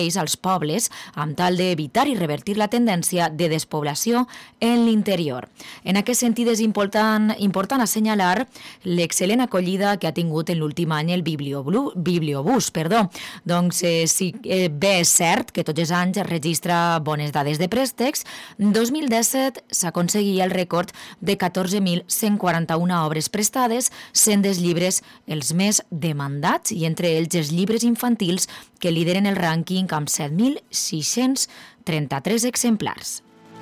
als pobles amb tal d'evitar i revertir la tendència de despoblació en l'interior. En aquest sentit és important assenyalar l'excel·lent acollida que ha tingut en l'últim any el Bibliobús. Doncs sí, bé és cert que tots els anys es registra bones dades de préstecs. En 2017 s'aconseguia el rècord de 14.141 obres prestades, sent dels llibres els més demandats i entre ells els llibres infantils que lideren el rànquing amb 7.633 exemplars.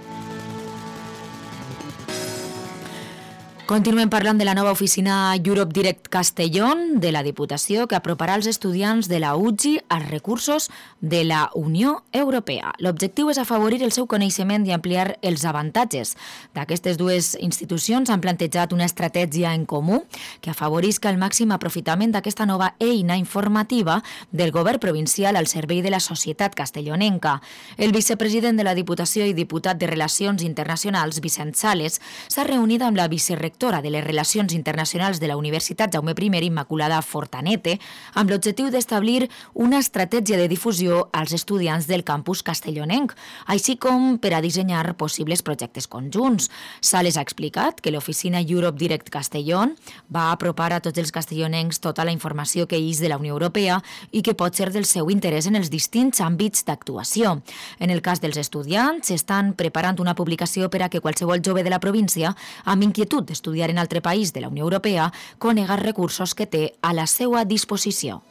Continuem parlant de la nova oficina Europe Direct Castellón de la Diputació que aproparà els estudiants de la UGI als recursos de la Unió Europea. L'objectiu és afavorir el seu coneixement i ampliar els avantatges. D'aquestes dues institucions han plantejat una estratègia en comú que afavorisca el màxim aprofitament d'aquesta nova eina informativa del govern provincial al servei de la societat castellonenca. El vicepresident de la Diputació i diputat de Relacions Internacionals, Vicent Sales, s'ha reunit amb la vicerectora de les Relacions Internacionals de la Universitat Jaume I Immaculada Fortanete amb l'objectiu d'establir una estratègia de difusió als estudiants del campus castellonenc, així com per a dissenyar possibles projectes conjunts. Sales ha explicat que l'oficina Europe Direct Castellón va apropar a tots els castellonencs tota la informació que és de la Unió Europea i que pot ser del seu interès en els distints àmbits d'actuació. En el cas dels estudiants, estan preparant una publicació per a que qualsevol jove de la província amb inquietud d'estudiar en altre país de la Unió Europea conega els recursos que té a la seva disposició.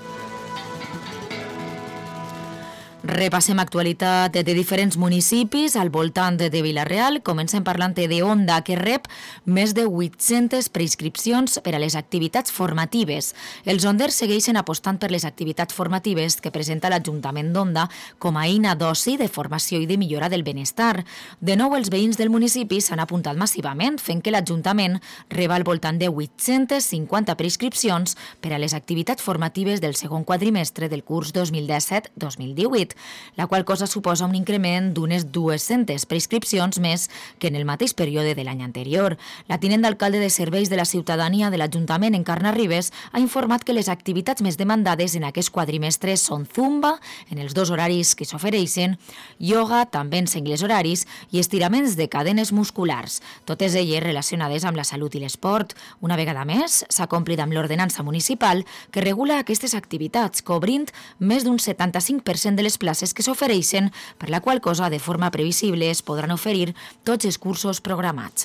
Repassem actualitat de diferents municipis al voltant de Vila-real. Comencem parlant de Onda, que rep més de 800 preinscripcions per a les activitats formatives. Els onders segueixen apostant per les activitats formatives que presenta l'Ajuntament d'Onda com a eina d'oci, de formació i de millora del benestar. De nou, els veïns del municipi s'han apuntat massivament, fent que l'Ajuntament reba al voltant de 850 preinscripcions per a les activitats formatives del segon quadrimestre del curs 2017-2018. La qual cosa suposa un increment d'unes 200 preinscripcions més que en el mateix període de l'any anterior. La tinent d'alcalde de Serveis de la Ciutadania de l'Ajuntament, Encarna Ribes, ha informat que les activitats més demandades en aquest quadrimestre són zumba, en els dos horaris que s'ofereixen, ioga, també en sengles horaris, i estiraments de cadenes musculars, totes elles relacionades amb la salut i l'esport. Una vegada més, s'ha complit amb l'ordenança municipal que regula aquestes activitats, cobrint més d'un 75% de les places que s'ofereixen, per la qual cosa, de forma previsible, es podran oferir tots els cursos programats.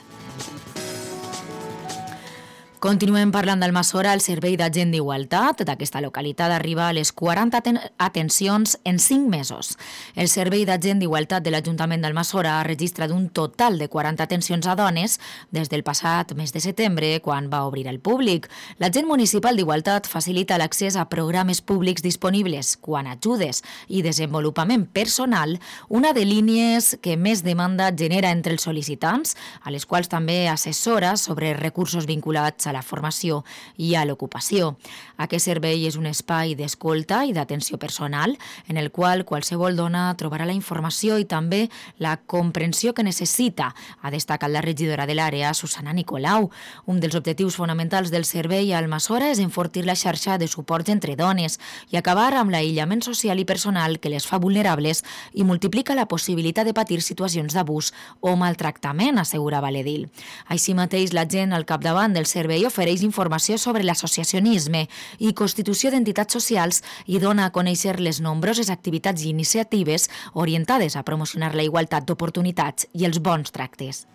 Continuem parlant d'Almassora. El Servei d'Agent d'Igualtat d'aquesta localitat arriba a les 40 atencions en 5 mesos. El Servei d'Agent d'Igualtat de l'Ajuntament d'Almassora ha registrat un total de 40 atencions a dones des del passat mes de setembre, quan va obrir al públic. L'Agent Municipal d'Igualtat facilita l'accés a programes públics disponibles, quan ajudes i desenvolupament personal, una de línies que més demanda genera entre els sol·licitants, a les quals també assessora sobre recursos vinculats a la formació i a l'ocupació. Aquest servei és un espai d'escolta i d'atenció personal en el qual qualsevol dona trobarà la informació i també la comprensió que necessita, ha destacat la regidora de l'àrea, Susana Nicolau. Un dels objectius fonamentals del servei a Almassora és enfortir la xarxa de suports entre dones i acabar amb l'aïllament social i personal que les fa vulnerables i multiplica la possibilitat de patir situacions d'abús o maltractament, assegurava l'edil. Així mateix, la gent al capdavant del servei ofereix informació sobre l'associacionisme i constitució d'entitats socials i dona a conèixer les nombroses activitats i iniciatives orientades a promocionar la igualtat d'oportunitats i els bons tractes.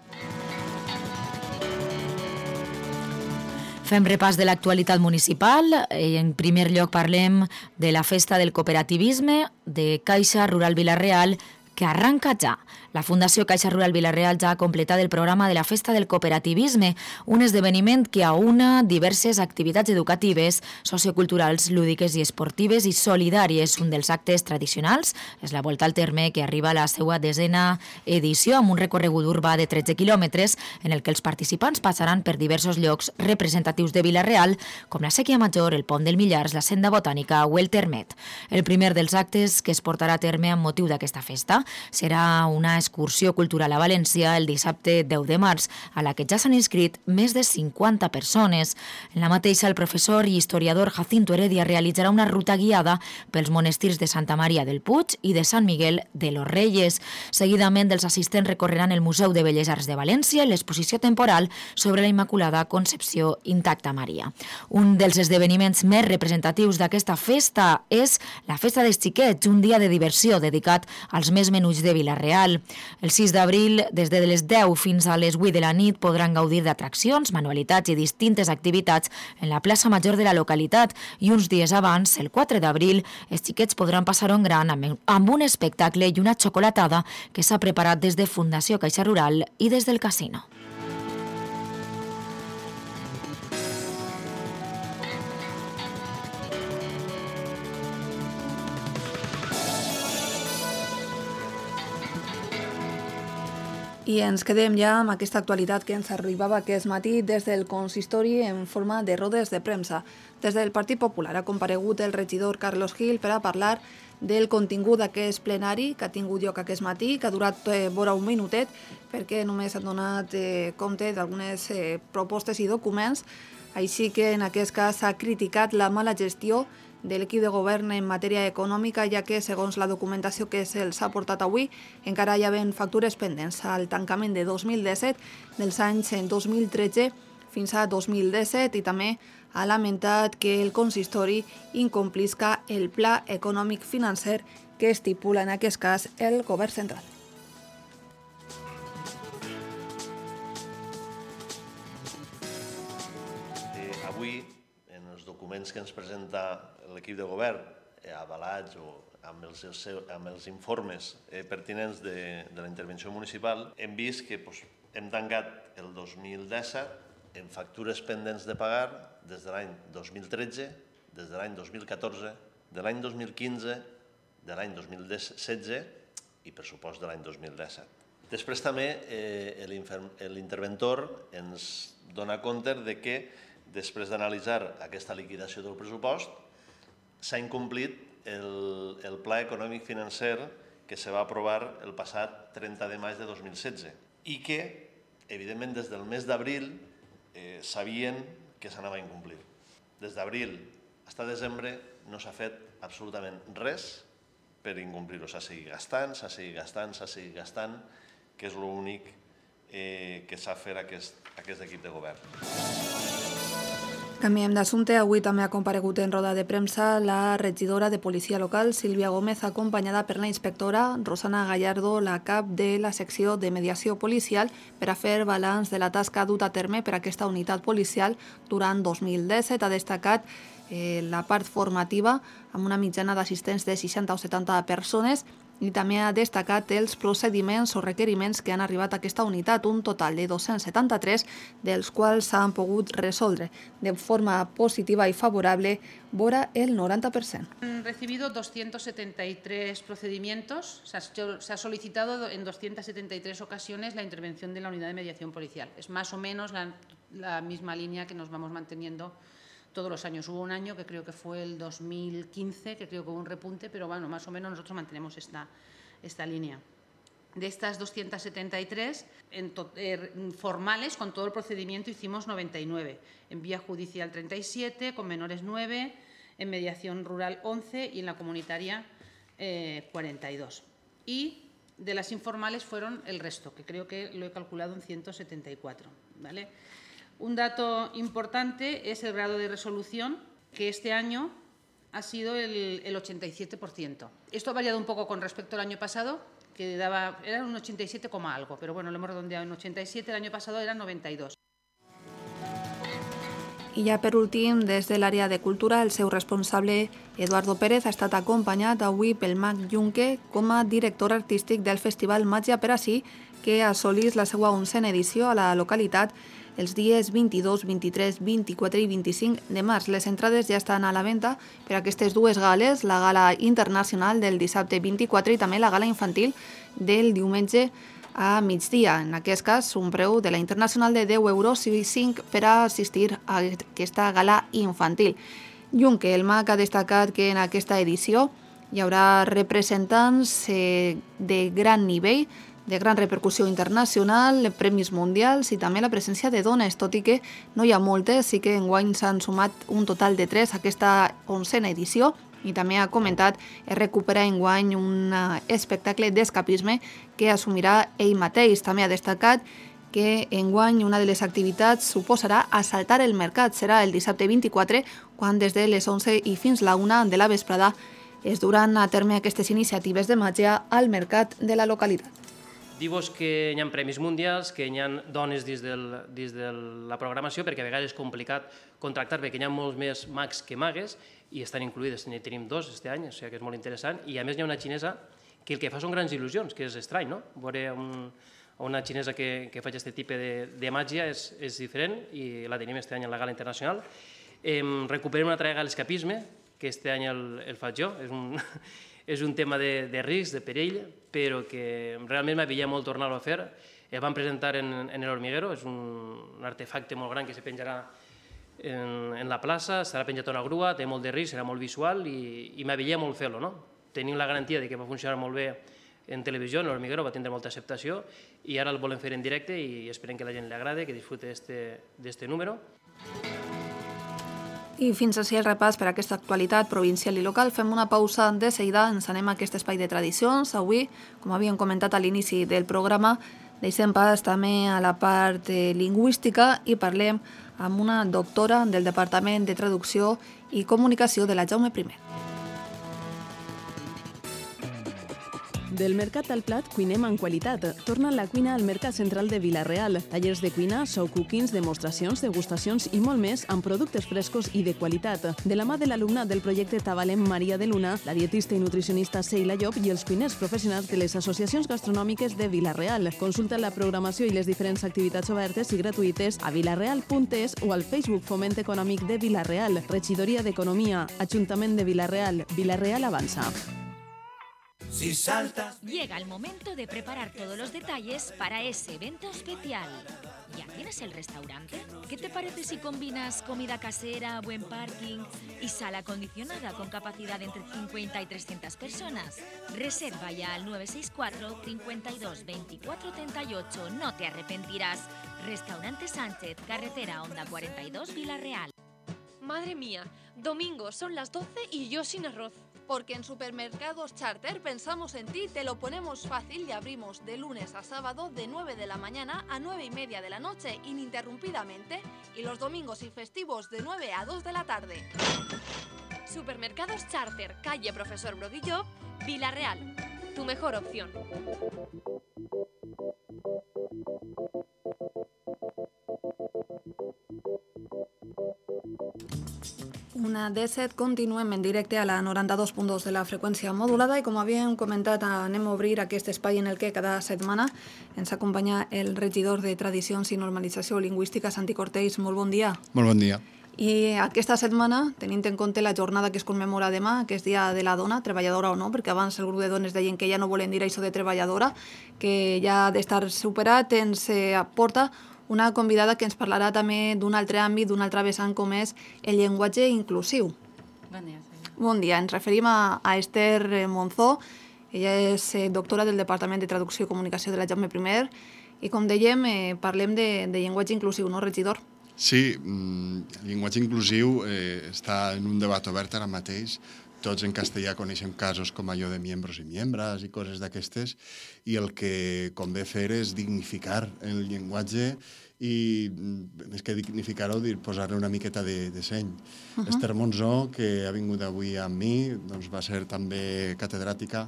Fem repàs de l'actualitat municipal. En primer lloc parlem de la festa del cooperativisme de Caixa Rural Vila-real, que arranca ja. La Fundació Caixa Rural Vila-real ja ha completat el programa de la Festa del Cooperativisme, un esdeveniment que aúna diverses activitats educatives, socioculturals, lúdiques i esportives i solidàries. Un dels actes tradicionals és la Volta al Terme, que arriba a la seva 10ª edició amb un recorregut urbà de 13 quilòmetres en el que els participants passaran per diversos llocs representatius de Vila-real, com la Sèquia Major, el Pont del Millars, la Senda Botànica o el Termet. El primer dels actes que es portarà a terme amb motiu d'aquesta festa Serà una excursió cultural a València el dissabte 10 de març, a la que ja s'han inscrit més de 50 persones. En la mateixa, el professor i historiador Jacinto Heredia realitzarà una ruta guiada pels monestirs de Santa Maria del Puig i de Sant Miguel de los Reyes. Seguidament, els assistents recorreran el Museu de Belles Arts de València i l'exposició temporal sobre la Immaculada Concepció Intacta Maria. Un dels esdeveniments més representatius d'aquesta festa és la Festa dels Xiquets, un dia de diversió dedicat als més menuts de Vila-real. El 6 d'abril, des de les 10 fins a les 8 de la nit, podran gaudir d'atraccions, manualitats i distintes activitats en la plaça major de la localitat i uns dies abans, el 4 d'abril, els xiquets podran passar un gran amb un espectacle i una xocolatada que s'ha preparat des de Fundació Caixa Rural i des del casino. I ens quedem ja amb aquesta actualitat que ens arribava aquest matí des del consistori en forma de rodes de premsa. Des del Partit Popular ha comparegut el regidor Carlos Gil per a parlar del contingut d'aquest plenari que ha tingut lloc aquest matí, que ha durat vora un minutet, perquè només han donat compte d'algunes propostes i documents. Així que en aquest cas ha criticat la mala gestió de l'equip de govern en matèria econòmica, ja que, segons la documentació que se'ls ha portat avui, encara hi havia factures pendents al tancament de 2017, dels anys 2013 fins a 2017, i també ha lamentat que el consistori incomplisca el pla econòmic financer que estipula, en aquest cas, el govern central. Avui, en els documents que ens presenta l'equip de govern, avalats o amb els informes pertinents de la intervenció municipal, hem vist que hem tancat el 2017 en factures pendents de pagar des de l'any 2013, des de l'any 2014, de l'any 2015, de l'any 2016 i pressupost de l'any 2017. Després també l'interventor ens dona compte de que després d'analitzar aquesta liquidació del pressupost s'ha incomplit el pla econòmic financer que se va aprovar el passat 30 de maig de 2016 i que, evidentment, des del mes d'abril sabien que s'anava a incomplir. Des d'abril fins a desembre no s'ha fet absolutament res per incomplir-ho. S'ha seguit gastant, s'ha seguit gastant, s'ha seguit gastant, que és l'únic que s'ha fet aquest equip de govern. Canviem d'assumpte. Avui també ha comparegut en roda de premsa la regidora de Policia Local, Sílvia Gómez, acompanyada per la inspectora Rosana Gallardo, la cap de la secció de mediació policial, per a fer balanç de la tasca duta a terme per aquesta unitat policial durant 2017. Ha destacat la part formativa amb una mitjana d'assistents de 60 o 70 persones i també ha destacat els procediments o requeriments que han arribat a aquesta unitat, un total de 273, dels quals s'han pogut resoldre de forma positiva y favorable vora el 90%. Han recibido 273 procedimientos, se ha solicitado en 273 ocasiones la intervención de la unidad de mediación policial. Es más o menos la misma línea que nos vamos manteniendo todos los años. Hubo un año que creo que fue el 2015, que creo que hubo un repunte, pero bueno, más o menos nosotros mantenemos esta línea. De estas 273, formales, con todo el procedimiento, hicimos 99. En vía judicial 37, con menores 9, en mediación rural 11 y en la comunitaria 42. Y de las informales fueron el resto, que creo que lo he calculado en 174. ¿Vale? Un dato importante es el grado de resolución, que este año ha sido el 87%. Esto ha variado un poco con respecto al año pasado, que era un 87, algo, pero bueno, lo hemos redondeado en 87, el año pasado era 92. I ja per últim, des de l'àrea de cultura, el seu responsable, Eduardo Pérez, ha estat acompanyat avui pel Mag Junque com a director artístic del Festival Màgia per Ací, que assolís la seva 11a edició a la localitat els dies 22, 23, 24 i 25 de març. Les entrades ja estan a la venda per a aquestes dues gales, la gala internacional del dissabte 24 i també la gala infantil del diumenge a migdia. En aquest cas, un preu de la internacional de 10 euros i 5 per a assistir a aquesta gala infantil. Junque, el MAC, ha destacat que en aquesta edició Hi haurà representants de gran nivell, de gran repercussió internacional, premis mundials i també la presència de dones, tot i que no hi ha moltes, sí que enguany s'han sumat un total de 3 a aquesta 11a edició, i també ha comentat recuperar enguany un espectacle d'escapisme que assumirà ell mateix. També ha destacat que enguany una de les activitats suposarà assaltar el mercat. Serà el dissabte 24, quan des de les 11 i fins la 1 de la vesprada es duran a terme aquestes iniciatives de màgia al mercat de la localitat. Dir-vos que hi ha premis mundials, que hi ha dones dins de la programació, perquè a vegades és complicat contractar, perquè hi ha molts més mags que magues, i estan incluïdes, ne tenim 2 aquest any, o sigui que és molt interessant, i a més hi ha una xinesa que el que fa són grans il·lusions, que és estrany, no? Veure una xinesa que faig aquest tipus de màgia és diferent, i la tenim aquest any en la Gala Internacional. Recuperem una altra vegada l'escapisme, que aquest any el faig jo, és un tema de risc, de perill, però que realment m'havia molt tornar-ho a fer. El vam presentar en el Hormiguero, és un artefacte molt gran que se penjarà en la plaça, estarà penjat a una grua, té molt de risc, serà molt visual i m'havia molt fer-lo. Tenim la garantia de que va funcionar molt bé en televisió, en l'Hormiguero, va tindre molta acceptació i ara el volem fer en directe i esperem que la gent li agrade, que disfrute d'este número. I fins així el repàs per a aquesta actualitat provincial i local. Fem una pausa de seguida, ens anem a aquest espai de tradicions. Avui, com havíem comentat a l'inici del programa, deixem pas també a la part lingüística i parlem amb una doctora del Departament de Traducció i Comunicació de la Jaume I. Del mercat al plat, cuinem amb qualitat. Torna la cuina al Mercat Central de Vila-real. Tallers de cuina, show cookings, demostracions, degustacions i molt més amb productes frescos i de qualitat. De la mà de l'alumnat del projecte Tabalem, Maria de Luna, la dietista i nutricionista Seila Llop i els cuiners professionals de les associacions gastronòmiques de Vila-real. Consulta la programació i les diferents activitats obertes i gratuïtes a vilareal.es o al Facebook Foment Econòmic de Vila-real. Regidoria d'Economia, Ajuntament de Vila-real. Vila-real avança. Si saltas... Llega el momento de preparar todos los detalles para ese evento especial. ¿Ya tienes el restaurante? ¿Qué te parece si combinas comida casera, buen parking y sala acondicionada con capacidad entre 50 y 300 personas? Reserva ya al 964 52 24 38. No te arrepentirás. Restaurante Sánchez, carretera Honda 42, Vila-real. Madre mía, domingo son las 12 y yo sin arroz. Porque en Supermercados Charter pensamos en ti, te lo ponemos fácil y abrimos de lunes a sábado de 9 de la mañana a 9:30 de la noche ininterrumpidamente y los domingos y festivos de 9 a 2 de la tarde. Supermercados Charter, calle Profesor Brodillo, Vila-real. Tu mejor opción. Una D7, continuem en directe a la 92.2 de la freqüència modulada i com havíem comentat anem a obrir aquest espai en el que cada setmana ens acompanya el regidor de Tradicions i Normalització Lingüística, Santi Cortells. Molt bon dia. Molt bon dia. I aquesta setmana, tenint en compte la jornada que es commemora demà, que és Dia de la Dona, treballadora o no, perquè abans el grup de dones deien que ja no volen dir això de treballadora, que ja ha d'estar superat, ens aporta una convidada que ens parlarà també d'un altre àmbit, d'un altre vessant com és el llenguatge inclusiu. Bon dia. Bon dia. Ens referim a Esther Monzó. Ella és doctora del Departament de Traducció i Comunicació de la Jaume I i, com dèiem, parlem de llenguatge inclusiu, no, regidor? Sí, el llenguatge inclusiu està en un debat obert ara mateix. Tots en castellà coneixem casos com allò de miembros i miembres i coses d'aquestes, i el que convé fer és dignificar el llenguatge i, més que dignificar-ho, posar-li una miqueta de seny. Esther Monzó, que ha vingut avui amb mi, doncs va ser també catedràtica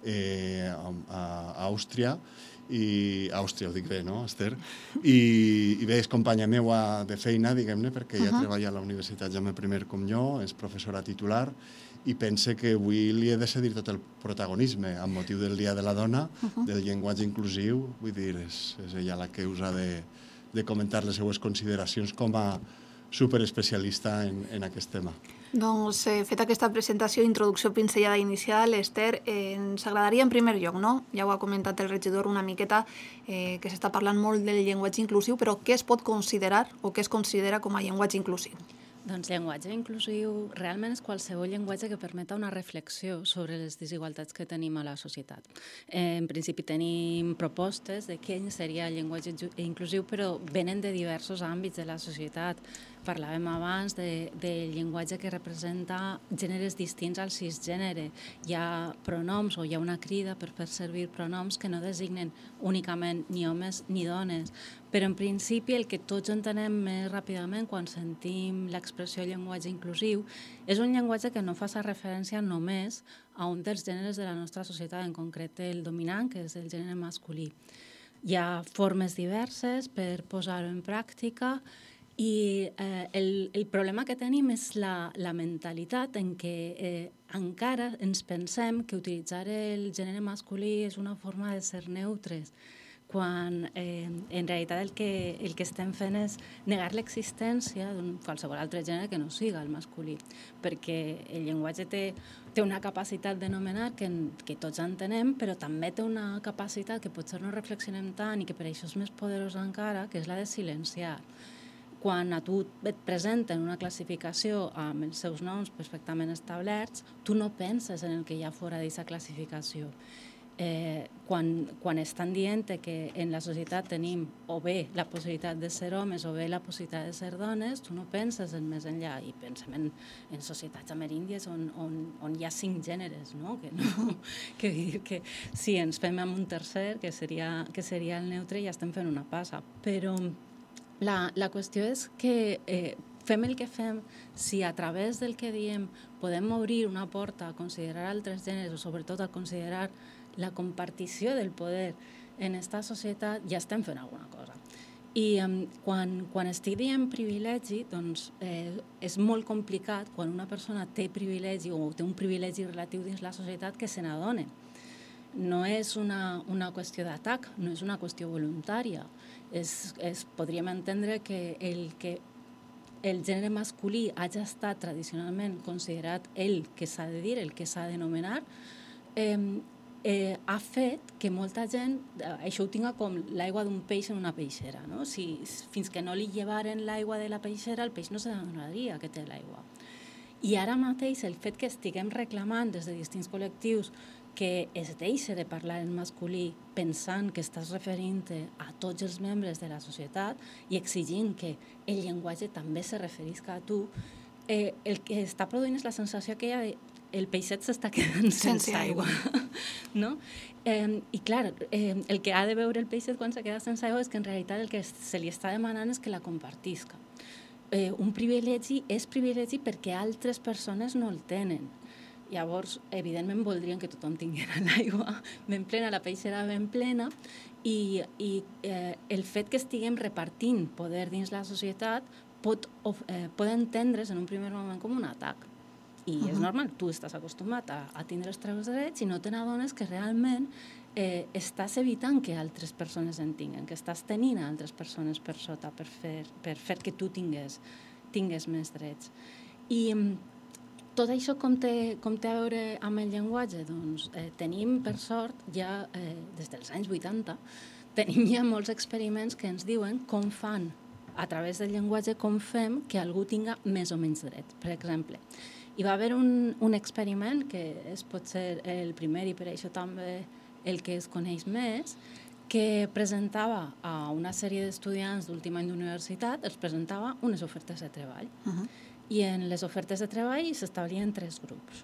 a Àustria, Àustria, ho dic bé, no, Esther? I bé, és companya meua de feina, diguem-ne, perquè ella treballa a la Universitat Jaume I com jo, és professora titular, i pense que avui li he de cedir tot el protagonisme amb motiu del Dia de la Dona, del llenguatge inclusiu. Vull dir, és ella la que us ha de comentar les seues consideracions com a superespecialista en aquest tema. Doncs, feta aquesta presentació, introducció pinzellada inicial, Esther, ens agradaria en primer lloc, no? Ja ho ha comentat el regidor una miqueta, que s'està parlant molt del llenguatge inclusiu, però què es pot considerar o què es considera com a llenguatge inclusiu? Doncs llenguatge inclusiu realment és qualsevol llenguatge que permeta una reflexió sobre les desigualtats que tenim a la societat. En principi tenim propostes de què seria el llenguatge inclusiu, però venen de diversos àmbits de la societat. Parlàvem abans del llenguatge que representa gèneres distints al cisgènere. Hi ha pronoms o hi ha una crida per fer servir pronoms que no designen únicament ni homes ni dones. Però en principi el que tots entenem més ràpidament quan sentim l'expressió llenguatge inclusiu és un llenguatge que no fa referència només a un dels gèneres de la nostra societat, en concret el dominant, que és el gènere masculí. Hi ha formes diverses per posar-ho en pràctica i el problema que tenim és la mentalitat en què encara ens pensem que utilitzar el gènere masculí és una forma de ser neutres, quan en realitat el que estem fent és negar l'existència d'un qualsevol altre gènere que no siga el masculí, perquè el llenguatge té una capacitat d'anomenar que tots entenem, però també té una capacitat que potser no reflexionem tant i que per això és més poderosa encara, que és la de silenciar. Quan a tu et presenten una classificació amb els seus noms perfectament establerts, tu no penses en el que hi ha fora d'aquesta classificació. Quan estan dient que en la societat tenim o bé la possibilitat de ser homes o bé la possibilitat de ser dones, tu no penses en més enllà, i pensem en societats ameríndies on hi ha 5 gèneres, no? Que si ens fem amb un tercer, que seria el neutre, ja estem fent una passa. Però la qüestió és que fem el que fem, si a través del que diem podem obrir una porta a considerar altres gèneres o sobretot a considerar la compartició del poder en aquesta societat, ja estem fent alguna cosa. I quan estic dient privilegi, doncs és molt complicat quan una persona té privilegi o té un privilegi relatiu dins la societat que se n'adona. No és una qüestió d'atac, no és una qüestió voluntària. Podríem entendre que el gènere masculí hagi estat tradicionalment considerat el que s'ha de dir, el que s'ha d'anomenar, ha fet que molta gent això ho tinga com l'aigua d'un peix en una peixera. No? Fins que no li llevaren l'aigua de la peixera, el peix no s'adonaria que té l'aigua. I ara mateix el fet que estiguem reclamant des de distints col·lectius que es deixa de parlar en masculí pensant que estàs referint-te a tots els membres de la societat i exigint que el llenguatge també se referisca a tu, el que està produint és la sensació que el peixet s'està quedant sense aigua. No? I clar, el que ha de veure el peixet quan se queda sense aigua és que en realitat el que se li està demanant és que la compartisca. Un privilegi és privilegi perquè altres persones no el tenen. Llavors, evidentment, voldrien que tothom tinguera l'aigua ben plena, la peixera ben plena, i el fet que estiguem repartint poder dins la societat pot entendre's en un primer moment com un atac. I és normal, tu estàs acostumat a tindre els teus drets i no te n'adones que realment estàs evitant que altres persones en tinguen, que estàs tenint altres persones per sota per fer que tu tingues més drets. I tot això com té a veure amb el llenguatge? Doncs tenim, per sort, ja des dels anys 80, tenim ja molts experiments que ens diuen com fan, a través del llenguatge, com fem que algú tinga més o menys drets. Per exemple, hi va haver un experiment que és potser el primer i per això també el que es coneix més, que presentava a una sèrie d'estudiants d'últim any d'universitat, els presentava unes ofertes de treball. I en les ofertes de treball s'establien 3 grups.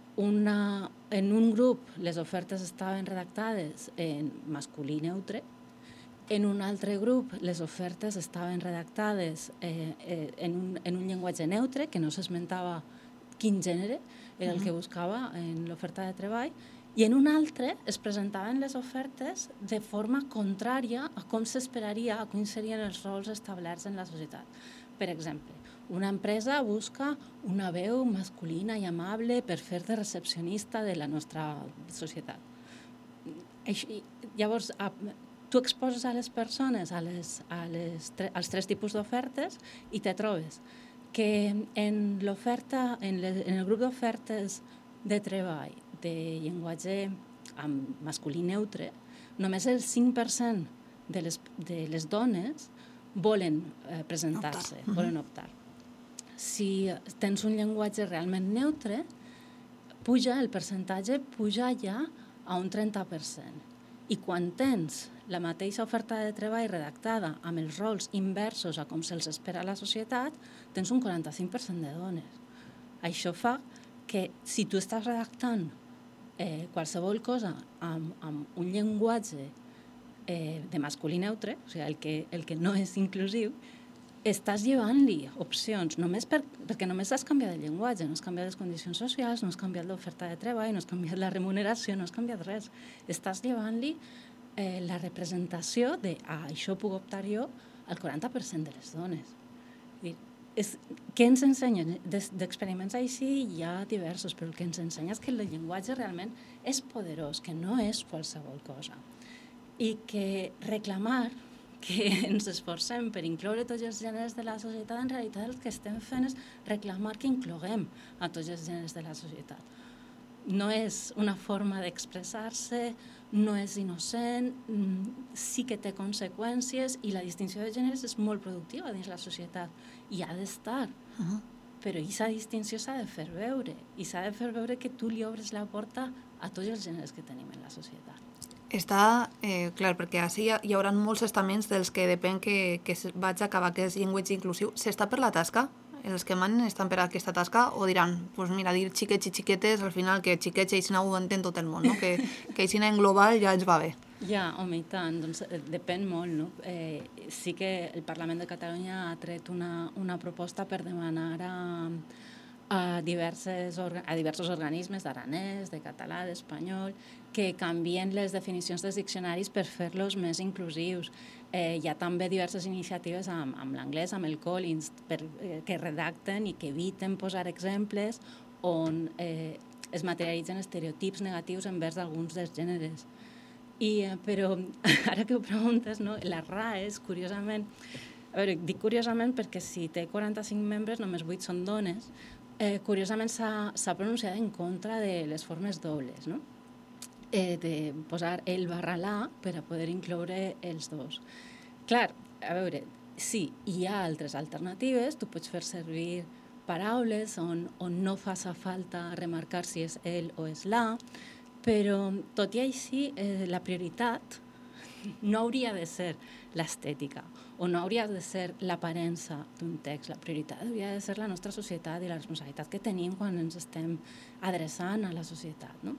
En un grup les ofertes estaven redactades en masculí neutre, en un altre grup les ofertes estaven redactades en un llenguatge neutre, que no s'esmentava quin gènere era el que buscava en l'oferta de treball, i en un altre es presentaven les ofertes de forma contrària a com s'esperaria, a quins serien els rols establerts en la societat. Per exemple, una empresa busca una veu masculina i amable per fer de recepcionista de la nostra societat. Llavors, tu exposes a les persones als 3 tipus d'ofertes i te trobes que en el grup d'ofertes de treball de llenguatge amb masculí neutre, només el 5% de les dones volen presentar-se, volen optar. si tens un llenguatge realment neutre, el percentatge puja ja a un 30%. I quan tens la mateixa oferta de treball redactada amb els rols inversos a com se'ls espera a la societat, tens un 45% de dones. Això fa que si tu estàs redactant qualsevol cosa amb un llenguatge de masculí neutre, o sigui, el que no és inclusiu, estàs llevant-li opcions, perquè només has canviat el llenguatge, no has canviat les condicions socials, no has canviat l'oferta de treball, no has canviat la remuneració, no has canviat res. Estàs llevant-li la representació de això puc optar jo al 40% de les dones. Què ens ensenya? D'experiments així hi ha diversos, però el que ens ensenya és que el llenguatge realment és poderós, que no és qualsevol cosa. I que reclamar que ens esforcem per incloure tots els gèneres de la societat, en realitat el que estem fent és reclamar que incloguem a tots els gèneres de la societat. No és una forma d'expressar-se, no és innocent, sí que té conseqüències i la distinció de gèneres és molt productiva dins la societat i ha d'estar. Però aquesta distinció s'ha de fer veure i s'ha de fer veure que tu li obres la porta a tots els gèneres que tenim en la societat. Està clar, perquè així hi haurà molts estaments dels que depèn que vaig acabar aquest llenguatge inclusiu. S'està per la tasca? Els que manen estan per aquesta tasca o diran, doncs mira, dir xiquets i xiquetes, al final que xiquets i aixina ho entén tot el món, no? Que aixina en global ja ens va bé. Ja, home, i tant, doncs depèn molt, no? Sí que el Parlament de Catalunya ha tret una proposta per demanar a diversos organismes d'aranès, de català, d'espanyol, que canvien les definicions dels diccionaris per fer-los més inclusius. Hi ha també diverses iniciatives amb l'anglès, amb el Collins, que redacten i que eviten posar exemples on es materialitzen estereotips negatius envers alguns dels gèneres. Però ara que ho preguntes, no? La RAE és, curiosament, dic curiosament perquè si té 45 membres, només 8 són dones, curiosament s'ha pronunciat en contra de les formes dobles, no? De posar el/la per a poder incloure els dos. Clar, a veure, sí, hi ha altres alternatives, tu pots fer servir paraules on no faça falta remarcar si és el o és la, però tot i així la prioritat no hauria de ser l'estètica o no hauria de ser l'aparença d'un text. La prioritat hauria de ser la nostra societat i la responsabilitat que tenim quan ens estem adreçant a la societat, no?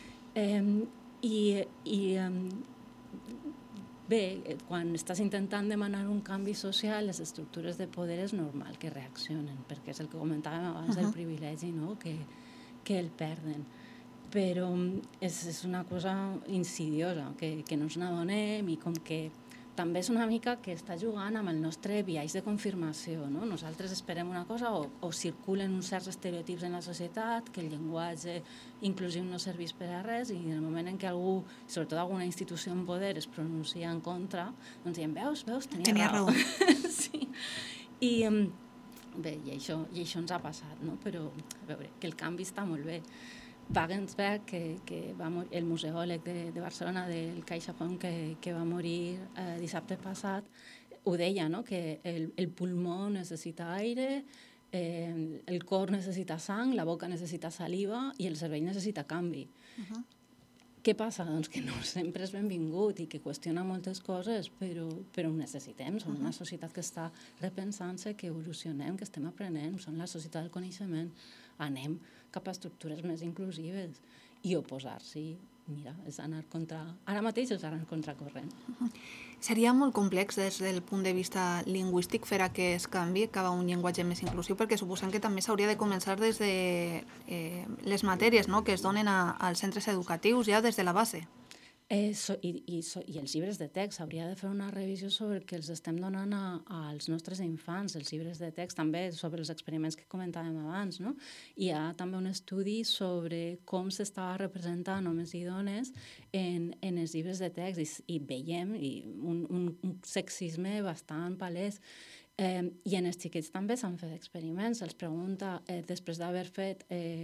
Bé, quan estàs intentant demanar un canvi social, les estructures de poder és normal que reaccionen, perquè és el que comentàvem abans del privilegi, no? Que el perden. Però és una cosa insidiosa, que no ens n'adonem i com que també és una mica que està jugant amb el nostre biaix de confirmació, no? Nosaltres esperem una cosa o circulen uns certs estereotips en la societat, que el llenguatge inclusiu no serveix per a res i en el moment en què algú, sobretot alguna institució en poder, es pronuncia en contra, doncs diem, veus, tenia raó. Sí. I bé, i això ens ha passat, no? Però a veure, que el canvi està molt bé. Wagensberg, que va morir, el museòleg de Barcelona, del CaixaForum, que va morir dissabte passat, ho deia, no? Que el pulmó necessita aire, el cor necessita sang, la boca necessita saliva i el cervell necessita canvi. Què passa? Doncs que no sempre és benvingut i que qüestiona moltes coses, però ho necessitem. Som una societat que està repensant-se, que evolucionem, que estem aprenent, som la societat del coneixement. Anem cap a estructures més inclusives i oposar-s'hi, mira, és anar contra... Ara mateix és anar contracorrent. Seria molt complex des del punt de vista lingüístic fer aquest canvi cap a un llenguatge més inclusiu, perquè suposem que també s'hauria de començar des de les matèries, no?, que es donen als centres educatius ja des de la base. I els llibres de text, hauria de fer una revisió sobre el que els estem donant als nostres infants, els llibres de text, també sobre els experiments que comentàvem abans, no? Hi ha també un estudi sobre com s'estava representant homes i dones en els llibres de text i veiem un sexisme bastant palès. I en els xiquets també s'han fet experiments. Se'ls pregunta, després d'haver fet,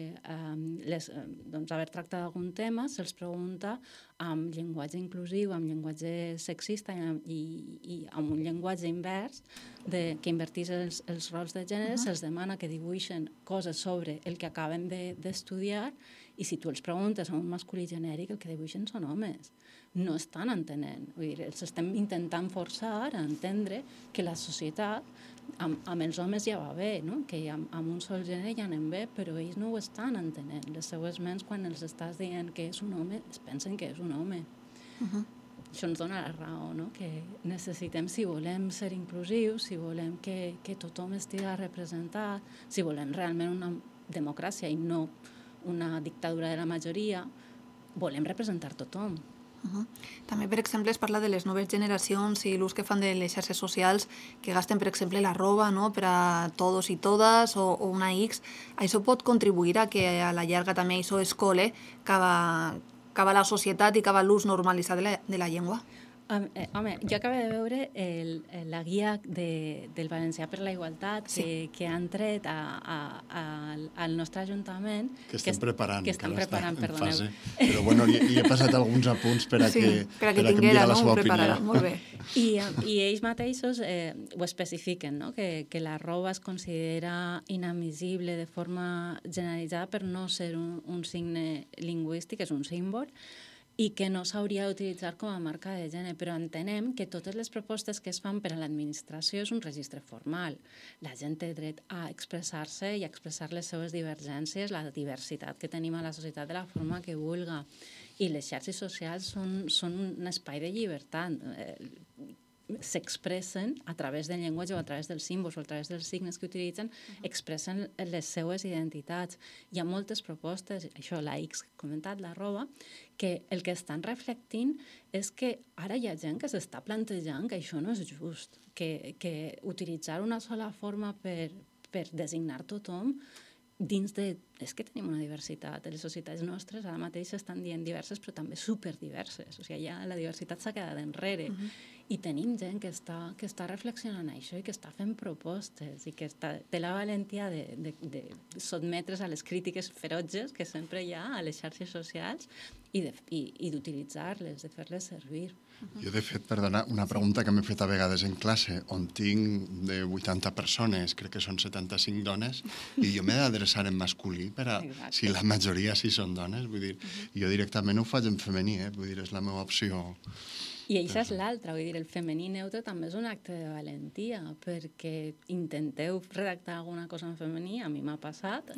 haver tractat algun tema, se'ls pregunta amb llenguatge inclusiu, amb llenguatge sexista i amb un llenguatge invers que invertís els rols de gènere, se'ls demana que dibuixen coses sobre el que acaben d'estudiar i si tu els preguntes a un masculí genèric, el que dibuixen són homes. No estan entenent. Vull dir, els estem intentant forçar a entendre que la societat amb els homes ja va bé, no? Que amb un sol gènere ja anem bé, però ells no ho estan entenent. Les seues ments, quan els estàs dient que és un home, es pensen que és un home. Això ens dona la raó, no? Que necessitem, si volem ser inclusius, si volem que tothom estigui representat, si volem realment una democràcia i no una dictadura de la majoria, volem representar tothom. També, per exemple, es parla de les noves generacions i l'ús que fan de les xarxes socials, que gasten, per exemple, la roba, no?, per a todos i totes, o una X. Això pot contribuir a que a la llarga també això es cole cap a la societat i cap a l'ús normalitzat de la llengua? Home, jo acabo de veure la guia del Valencià per la Igualtat que han tret al nostre Ajuntament. Que estan preparant, perdoneu. Però bueno, li he passat alguns apunts per a que em digui la seva opinió. Molt bé. I ells mateixos ho especifiquen, no? Que la roba es considera inadmissible de forma generalitzada per no ser un signe lingüístic, és un símbol, i que no s'hauria d'utilitzar com a marca de gènere, però entenem que totes les propostes que es fan per a l'administració és un registre formal. La gent té dret a expressar-se i a expressar les seves divergències, la diversitat que tenim a la societat de la forma que vulga. I les xarxes socials són un espai de llibertat. S'expressen a través del llenguatge o a través dels símbols o a través dels signes que utilitzen, expressen les seues identitats. Hi ha moltes propostes, això, la X, comentat, la roba, que el que estan reflectint és que ara hi ha gent que s'està plantejant que això no és just, que utilitzar una sola forma per designar tothom dins de... És que tenim una diversitat. Les societats nostres ara mateix s'estan dient diverses, però també superdiverses. O sigui, ja la diversitat s'ha quedat enrere. I tenim gent que està reflexionant això i que està fent propostes i que té la valentia de sotmetre's a les crítiques ferotges que sempre hi ha a les xarxes socials i d'utilitzar-les, de fer-les servir. Jo, de fet, perdona, una pregunta que m'he fet a vegades en classe, on tinc de 80 persones, crec que són 75 dones, i jo m'he d'adreçar en masculí per a, si la majoria sí són dones, vull dir, jo directament ho faig en femení, vull dir, és la meva opció. I això és l'altre, vull dir, el femení neutre també és un acte de valentia, perquè intenteu redactar alguna cosa en femení, a mi m'ha passat.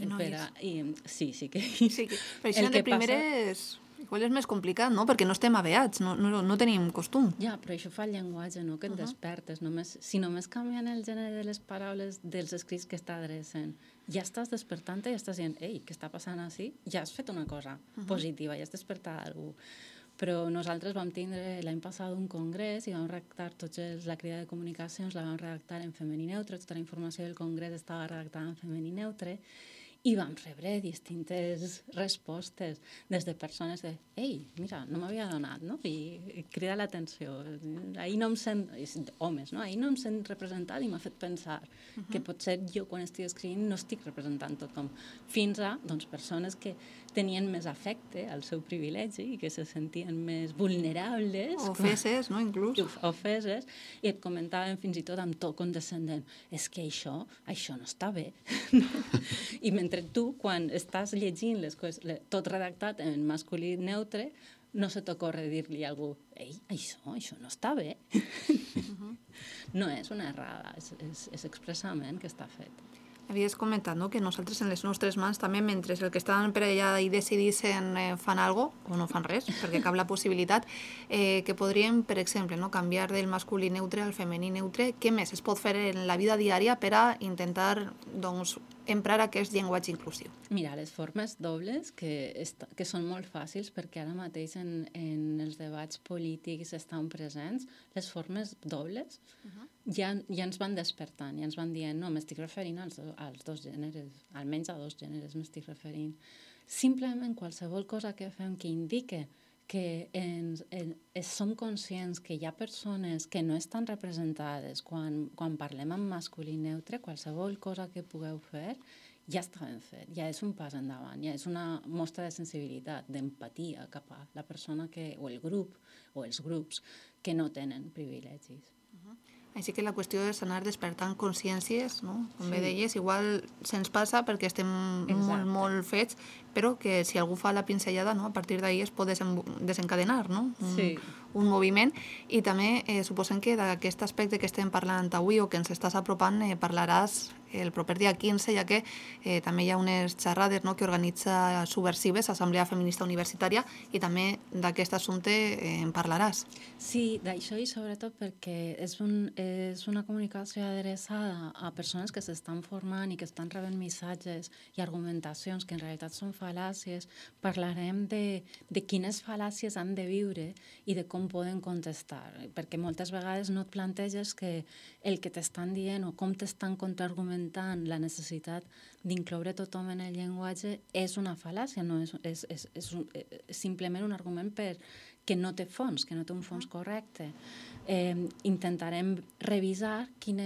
Sí que... Per això de primeres... Igual és més complicat, no? Perquè no estem aveats, no tenim costum. Ja, però això fa el llenguatge, no? Que et despertes. Si només canvien el gènere de les paraules dels escrits que t'adrecen, ja estàs despertant i ja estàs dient, ei, què està passant així? Ja has fet una cosa positiva, ja has despertat algú. Però nosaltres vam tindre l'any passat un congrés i vam redactar la crida de comunicacions, la vam redactar en femení neutre, tota la informació del congrés estava redactada en femení neutre, i vam rebre distintes respostes des de persones de ei, mira, no m'havia donat, no? I crida l'atenció. Ahir no em sent... Homes, no? Ahir no em sent representat i m'ha fet pensar que potser jo quan estic escrivint no estic representant tothom. Fins a persones que tenien més afecte al seu privilegi i que se sentien més vulnerables. Ofeses, no? Inclús. Ofeses, i et comentaven fins i tot amb to condescendent, és que això no està bé. I mentre tu, quan estàs llegint les coses, tot redactat en masculí neutre, no se t'ocorre dir-li a algú, ei, això no està bé. No és una errada, és expressament que està fet. Havies comentat, no?, que nosaltres en les nostres mans també, mentre el que estan per allà i decidissin fan alguna cosa, o no fan res, perquè cap la possibilitat, que podríem, per exemple, no, canviar del masculí neutre al femení neutre. Què més es pot fer en la vida diària per a intentar, doncs, emprar aquest llenguatge inclusiu? Mira, les formes dobles, que són molt fàcils perquè ara mateix en els debats polítics estan presents, les formes dobles ja ens van despertant, ja ens van dient, no, m'estic referint als dos gèneres, almenys a dos gèneres m'estic referint. Simplement qualsevol cosa que fem que indique que som conscients que hi ha persones que no estan representades quan parlem en masculí neutre, qualsevol cosa que pugueu fer ja està ben fet, ja és un pas endavant, ja és una mostra de sensibilitat, d'empatia cap a la persona o el grup o els grups que no tenen privilegis. Així que la qüestió és anar despertant consciències, no? Com bé deies, igual se'ns passa perquè estem molt fets, però que si algú fa la pinzellada, no? A partir d'ahir es pot desencadenar, no? Un moviment. I també suposem que d'aquest aspecte que estem parlant avui o que ens estàs apropant parlaràs el proper dia 15, ja que també hi ha unes xerrades, no?, que organitza Subversives, Assemblea Feminista Universitària, i també d'aquest assumpte en parlaràs. Sí, d'això i sobretot perquè és una comunicació adreçada a persones que s'estan formant i que estan rebent missatges i argumentacions que en realitat són fal·làcies. Parlarem de quines fal·làcies han de viure i de com poden contestar, perquè moltes vegades no et planteges que el que t'estan dient o com t'estan contraargumentant la necessitat d'incloure tothom en el llenguatge és una fal·làcia, no és simplement un argument que no té fons, que no té un fons correcte. Intentarem revisar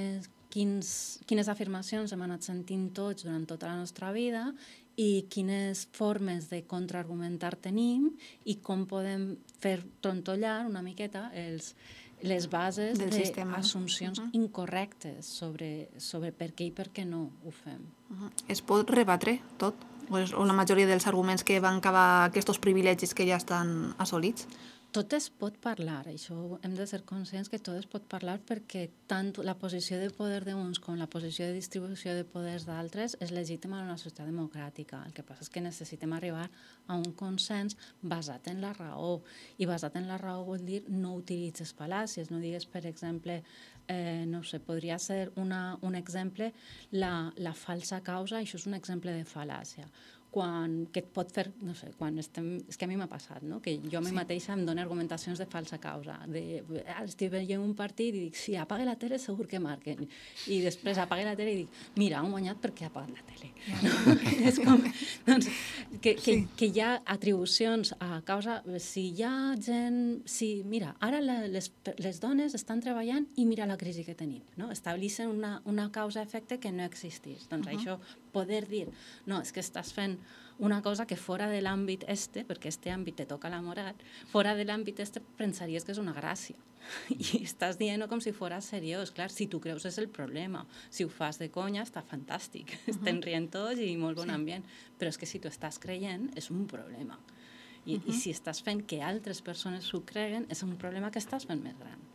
quines afirmacions hem anat sentint tots durant tota la nostra vida i quines formes de contraargumentar tenim i com podem fer trontollar una miqueta les bases d'assumpcions incorrectes sobre per què i per què no ho fem. Es pot rebatre tot? O la majoria dels arguments que van acabar aquests privilegis que ja estan assolits? Tot es pot parlar, això hem de ser conscients que tot es pot parlar perquè tant la posició de poder d'uns com la posició de distribució de poders d'altres és legítima en una societat democràtica. El que passa és que necessitem arribar a un consens basat en la raó, i basat en la raó vol dir no utilitzes fal·làcies, no digues, per exemple, no sé, podria ser un exemple, la falsa causa, això és un exemple de fal·làcia. Que et pot fer, no sé, és que a mi m'ha passat, no? Que jo a mi mateixa em dono argumentacions de falsa causa, estic veient un partit i dic, si apague la tele segur que marquen, i després apague la tele i dic, mira, han guanyat perquè ha apagat la tele. És com, doncs, que hi ha atribucions a causa, si hi ha gent, mira, ara les dones estan treballant i mira la crisi que tenim, no? Estableixen una causa-efecte que no existeix. Doncs això, poder dir, no, és que estàs fent una cosa que fora de l'àmbit perquè àmbit te toca la moral, fora de l'àmbit pensaries que és una gràcia. I estàs dient-ho com si fora seriós. Clar, si tu creus és el problema. Si ho fas de conya, està fantàstic. Estem rient tots i molt bon ambient. Però és que si tu estàs creient, és un problema. I si estàs fent que altres persones s'ho creguen, és un problema que estàs fent més gran.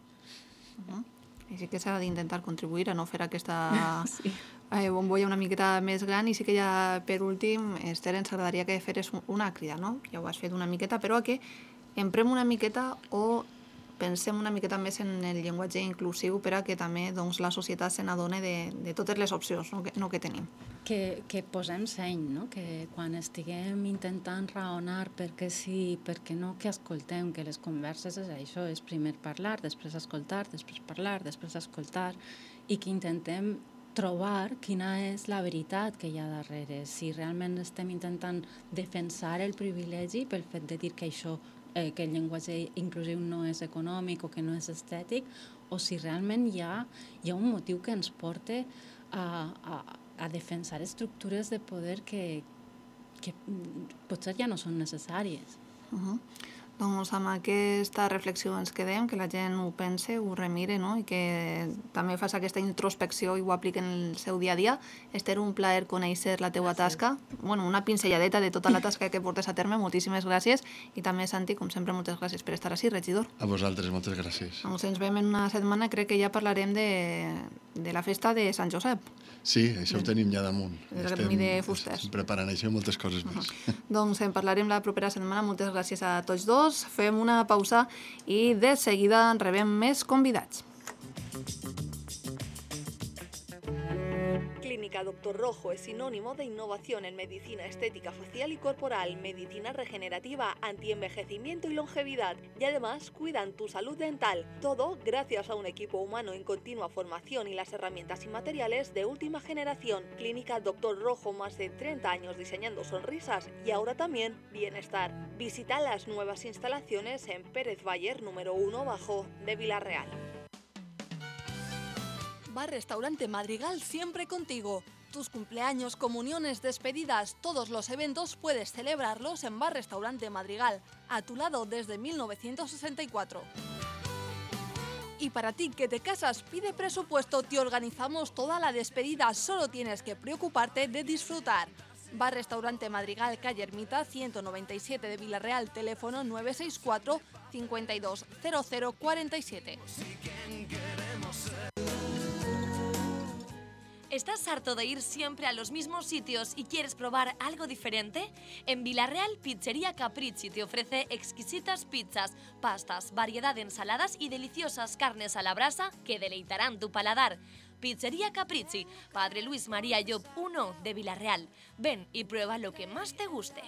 Així que s'ha d'intentar contribuir a no fer aquesta bombolla una miqueta més gran. I sí que ja, per últim, Esther, ens agradaria que feres una crida, no? Ja ho has fet una miqueta, però que emprem una miqueta o pensem una miqueta més en el llenguatge inclusiu per a que també la societat se n'adone de totes les opcions que tenim. Que posem seny, no? Que quan estiguem intentant raonar perquè sí, perquè no, que escoltem, que les converses és això, és primer parlar, després escoltar, després parlar, després escoltar, i que intentem trobar quina és la veritat que hi ha darrere, si realment estem intentant defensar el privilegi pel fet de dir que això que el llenguatge inclusiu no és econòmic o que no és estètic, o si realment hi ha un motiu que ens porta a defensar estructures de poder que potser ja no són necessàries. Doncs amb aquesta reflexió ens quedem, que la gent ho pense, ho remire, no? I que també fas aquesta introspecció i ho apliquen en el seu dia a dia. Esther, un plaer conèixer la teua tasca, una pinzelladeta de tota la tasca que portes a terme, moltíssimes gràcies. I també, Santi, com sempre, moltes gràcies per estar així, regidor. A vosaltres, moltes gràcies. Doncs ens veiem en una setmana, crec que ja parlarem de la festa de Sant Josep. Sí, això ho tenim ja damunt. Estem preparant això i moltes coses més. Doncs en parlarem la propera setmana. Moltes gràcies a tots dos. Fem una pausa i de seguida rebem més convidats. Clínica Dr. Rojo es sinónimo de innovación en medicina estética facial y corporal, medicina regenerativa, antienvejecimiento y longevidad. Y además cuidan tu salud dental. Todo gracias a un equipo humano en continua formación y las herramientas y materiales de última generación. Clínica Dr. Rojo, más de 30 años diseñando sonrisas y ahora también bienestar. Visita las nuevas instalaciones en Pérez Bayer número 1 bajo de Villarreal. Bar-Restaurante Madrigal siempre contigo. Tus cumpleaños, comuniones, despedidas, todos los eventos puedes celebrarlos en Bar-Restaurante Madrigal, a tu lado desde 1964. Y para ti que te casas, pide presupuesto, te organizamos toda la despedida, solo tienes que preocuparte de disfrutar. Bar-Restaurante Madrigal, calle Ermita, 197 de Villarreal, teléfono 964 52 0047. ¿Estás harto de ir siempre a los mismos sitios y quieres probar algo diferente? En Villarreal, Pizzería Capricci te ofrece exquisitas pizzas, pastas, variedad de ensaladas y deliciosas carnes a la brasa que deleitarán tu paladar. Pizzería Capricci, Padre Luis María Llop 1 de Villarreal. Ven y prueba lo que más te guste.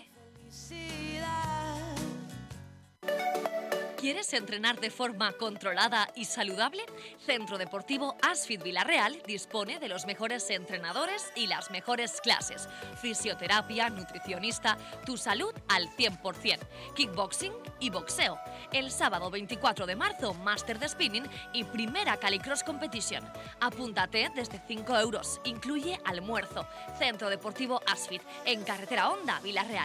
¿Quieres entrenar de forma controlada y saludable? Centro Deportivo Asfit Villarreal dispone de los mejores entrenadores y las mejores clases. Fisioterapia, nutricionista, tu salud al 100%. Kickboxing y boxeo. El sábado 24 de marzo, máster de spinning y primera Calicross Competition. Apúntate desde 5 euros. Incluye almuerzo. Centro Deportivo Asfit, en Carretera Honda, Villarreal.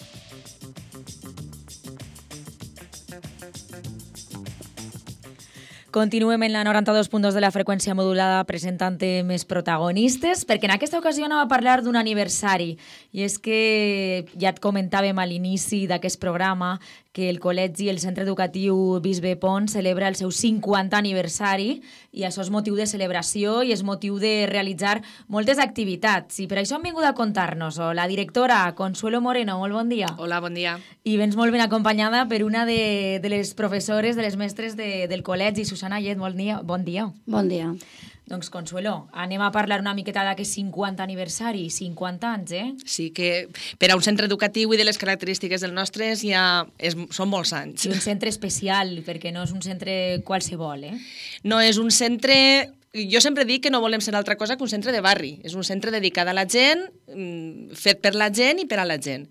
Continuem en la 92.2 de la freqüència modulada presentant més protagonistes, perquè en aquesta ocasió anava a parlar d'un aniversari. I és que ja et comentàvem a l'inici d'aquest programa que el col·legi, el centre educatiu Bisbe Pons, celebra el seu 50 aniversari i això és motiu de celebració i és motiu de realitzar moltes activitats. I per això han vingut a contar-nos la directora Consuelo Moreno. Molt bon dia. Hola, bon dia. I vens molt ben acompanyada per una de les professores, de les mestres del col·legi, Susana Llet. Bon dia. Bon dia. Doncs, Consuelo, anem a parlar una miqueta d'aquest 50 aniversari, 50 anys, eh? Sí, que per a un centre educatiu i de les característiques del nostre són molts anys. I un centre especial, perquè no és un centre qualsevol, eh? No, és un centre... Jo sempre dic que no volem ser altra cosa que un centre de barri. És un centre dedicat a la gent, fet per la gent i per a la gent.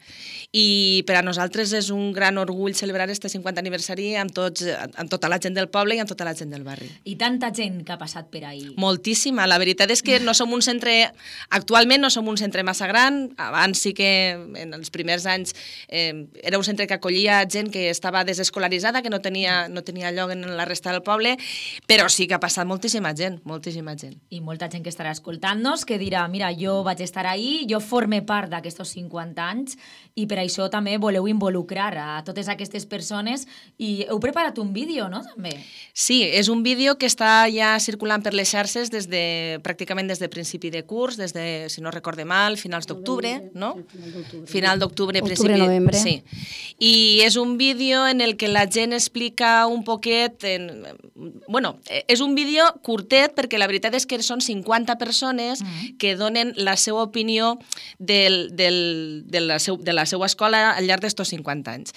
I per a nosaltres és un gran orgull celebrar este 50 aniversari amb tota la gent del poble i amb tota la gent del barri. I tanta gent que ha passat per ahí. Moltíssima. La veritat és que no som un centre... Actualment no som un centre massa gran. Abans sí que en els primers anys era un centre que acollia gent que estava desescolaritzada, que no tenia lloc en la resta del poble, però sí que ha passat moltíssima gent. I molta gent que estarà escoltant-nos, que dirà, mira, jo vaig estar ahí, jo forme part d'aquests 50 anys i per això també voleu involucrar a totes aquestes persones i heu preparat un vídeo, no?, també. Sí, és un vídeo que està ja circulant per les xarxes pràcticament des de principi de curs, des de, si no recorde mal, finals d'octubre, no? Final d'octubre, principi... Octubre-novembre. Sí. I és un vídeo en el que la gent explica un poquet... Bueno, és un vídeo curtet perquè la veritat és que són 50 persones que donen la seva opinió de la seva escola al llarg d'estos 50 anys.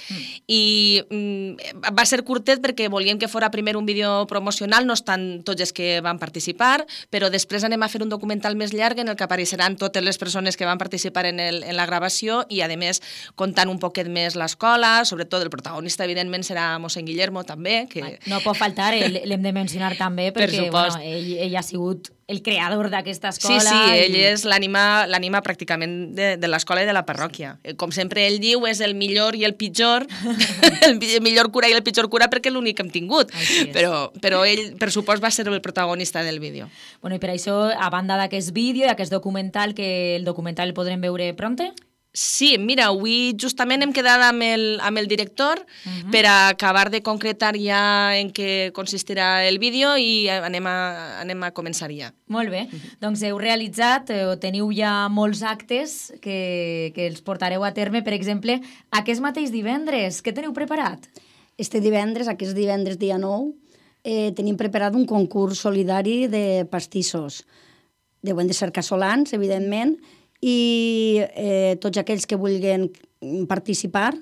I va ser curtet perquè volíem que fora primer un vídeo promocional, no estan tots els que van participar, però després anem a fer un documental més llarg en el que apareixeran totes les persones que van participar en la gravació i, a més, contant un poquet més l'escola, sobretot el protagonista, evidentment, serà mossèn Guillermo, també. No pot faltar, l'hem de mencionar també, perquè ell ha sigut el creador d'aquesta escola. Sí, ell és l'ànima pràcticament de l'escola i de la parròquia. Com sempre ell diu, és el millor i el pitjor, el millor cura i el pitjor cura perquè és l'únic que hem tingut. Però ell, per supost, va ser el protagonista del vídeo. Bueno, i per això, a banda d'aquest vídeo i d'aquest documental, que el documental el podrem veure pronte? Sí, mira, avui justament hem quedat amb el director per a acabar de concretar ja en què consistirà el vídeo i anem a començar ja. Molt bé. Doncs heu realitzat, teniu ja molts actes que els portareu a terme. Per exemple, aquest mateix divendres, què teniu preparat? Aquest divendres dia 9, tenim preparat un concurs solidari de pastissos. deuen de ser cassolans, evidentment, i tots aquells que vulguin participar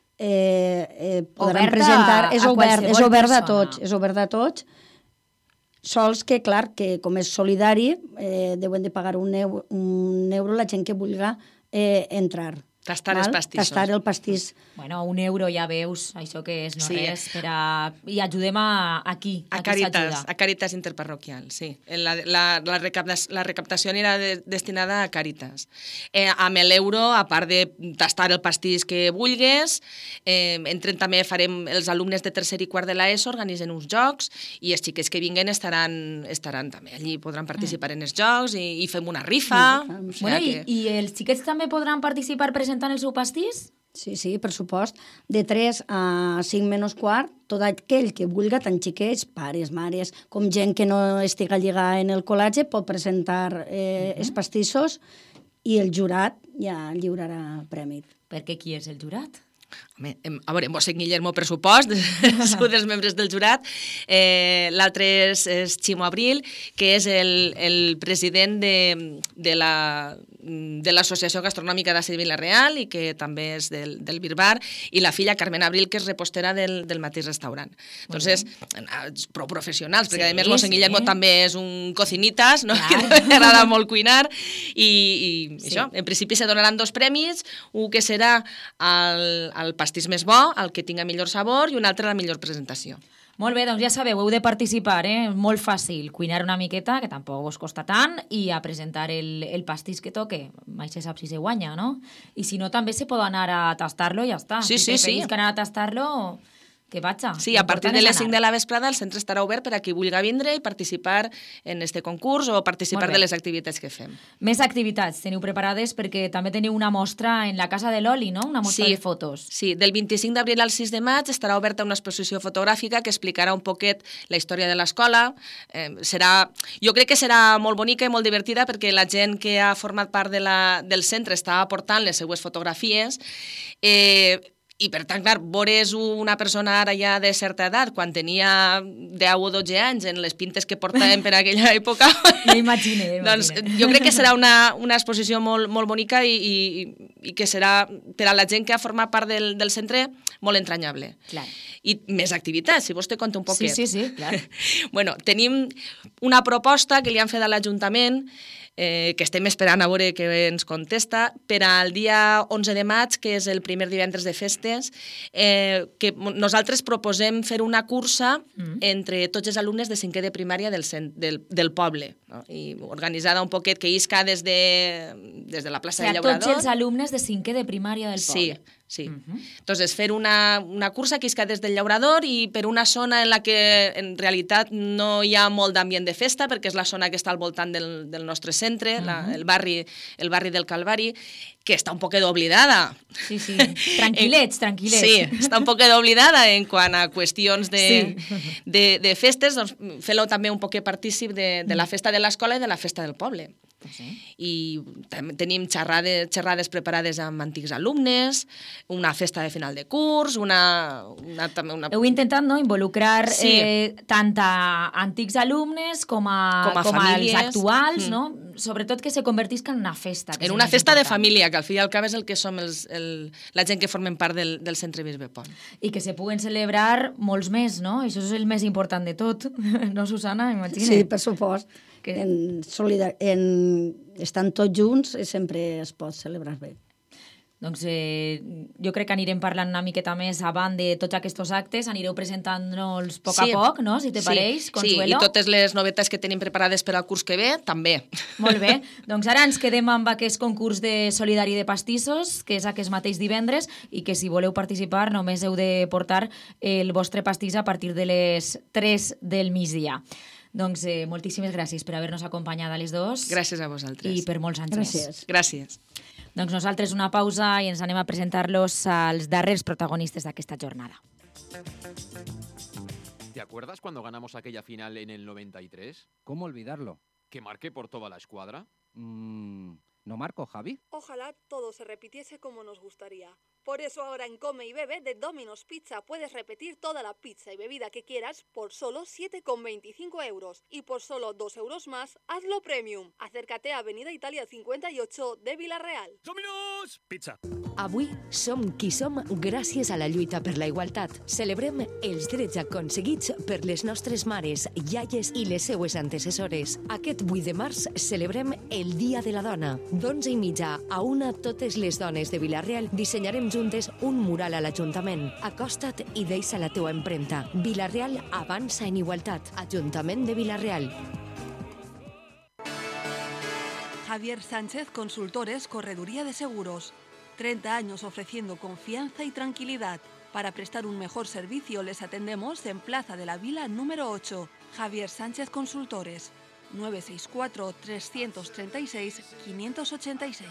podran presentar. És obert a tots, és obert a tots. Sols que, clar, que com és solidari, deuen de pagar un euro la gent que vulgui entrar. Tastar els pastissos. Tastar el pastís. Bueno, €1 ja veus, això que és, no res, i ajudem aquí, a Càritas Interparroquial, sí. La recaptació anirà destinada a Càritas. Amb l'euro, a part de tastar el pastís que vulguis, també farem els alumnes de tercer i quart de l'ESO, organitzen uns jocs, i els xiquets que vinguen estaran també allí, podran participar en els jocs, i fem una rifa. I els xiquets també podran participar presentant el seu pastís? Sí, per supost. De 3 a 5 menys quart, tot aquell que vulgui, tant xiquets, pares, mares, com gent que no estiga lligada en el col·legi, pot presentar els pastissos i el jurat ja lliurarà premi. Perquè qui és el jurat? Home, a veure, mos Guillermo pressupost, sou dels membres del jurat. L'altre és Ximo Abril, que és el president de l'Associació Gastronòmica de Vila-real i que també és del Birbar, i la filla Carmen Abril, que és repostera del mateix restaurant. Entonces, prou professionals, perquè a més mos Guillermo també és un cocinitas, que li agrada molt cuinar, i això, en principi se donaran 2 premis, un que serà el pastís més bo, el que tinga millor sabor, i un altre la millor presentació. Molt bé, doncs ja sabeu, heu de participar, molt fàcil, cuinar una miqueta, que tampoc us costa tant, i a presentar el pastís que toque. Mai se sap si se guanya, no? I si no, també se pot anar a tastar-lo i ja està. Sí. Si preferís que anar a tastar-lo, que vaig. Sí, a partir de les 5 de la vesprada el centre estarà obert per a qui vulgui vindre i participar en este concurs o participar de les activitats que fem. Més activitats teniu preparades perquè també teniu una mostra en la Casa de l'Oli, no? Una mostra de fotos. Sí, del 25 d'abril al 6 de maig estarà oberta una exposició fotogràfica que explicarà un poquet la història de l'escola. Jo crec que serà molt bonica i molt divertida perquè la gent que ha format part del centre està aportant les seues fotografies. I, per tant, clar, veure's una persona ara ja de certa edat, quan tenia 10 o 12 anys, en les pintes que portàvem per aquella època... M'imagino. Doncs jo crec que serà una exposició molt bonica i que serà, per a la gent que ha format part del centre, molt entranyable. Clar. I més activitats, si vols te conto un poquet. Sí, clar. Bueno, tenim una proposta que li han fet a l'Ajuntament, que estem esperant a veure què ens contesta, per al dia 11 de maig, que és el primer divendres de festes, que nosaltres proposem fer una cursa entre tots els alumnes de 5è de primària del poble, no? I organitzada un poquet que isca des de la plaça del Llaurador. Tots els alumnes de 5è de primària del poble. Sí. Entonces, fer una cursa que isca des del Llaurador i per una zona en la que en realitat no hi ha molt d'ambient de festa, perquè és la zona que està al voltant del nostre centre, el barri del Calvari, que està un poquet oblidada. Sí. Tranquil·lets. Sí, està un poquet oblidada en quant a qüestions de festes, doncs fer-lo també un poquet partícip de la festa de l'escola i de la festa del poble. I tenim xerrades preparades amb antics alumnes, una festa de final de curs, Heu intentat involucrar tant a antics alumnes com als actuals, no? Sobretot que se convertisca en una festa. En una festa de família, que al fi i al cap és el que som la gent que formem part del centre Bisbe Pont. I que se puguen celebrar molts més, no? Això és el més important de tot, no, Susana? Imagina. Sí, per supost. Estan tots junts i sempre es pot celebrar bé. Doncs jo crec que anirem parlant una miqueta més avant de tots aquests actes, anireu presentant-nos a poc, no? Si te pareix, Consuelo. Sí, i totes les novetats que tenim preparades per al curs que ve, també. Molt bé, doncs ara ens quedem amb aquest concurs de solidari de pastissos, que és aquest mateix divendres, i que si voleu participar només heu de portar el vostre pastís a partir de les 3 del migdia. Doncs moltíssimes gràcies per haver-nos acompanyat a les dos. Gràcies a vosaltres. I per molts anys més. Gràcies. Doncs nosaltres una pausa i ens anem a presentar-los als darrers protagonistes d'aquesta jornada. ¿Te acuerdas cuando ganamos aquella final en el 93? ¿Cómo olvidarlo? ¿Que marqué por toda la escuadra? ¿No marco, Javi? Ojalá todo se repitiese como nos gustaría. Por eso ahora en Come y Bebe de Domino's Pizza puedes repetir toda la pizza y bebida que quieras por solo 7,25 euros. Y por solo 2 euros más, hazlo premium. Acércate a Avenida Italia 58 de Vila-real. Domino's Pizza. Avui som qui som gràcies a la lluita per la igualtat. Celebrem els drets aconseguits per les nostres mares, iaies i les seues antecessores. Aquest 8 de març celebrem el Dia de la Dona. d'11:30 a 1 totes les dones de Vila-real dissenyarem juntes un mural a l'Ajuntament. Acosta't i deixa la teua empremta. Vila-real avança en igualtat. Ajuntament de Vila-real. Javier Sánchez Consultores, Correduría de Seguros. 30 años ofreciendo confianza y tranquilidad. Para prestar un mejor servicio les atendemos en Plaza de la Vila número 8. Javier Sánchez Consultores. 964 336 586.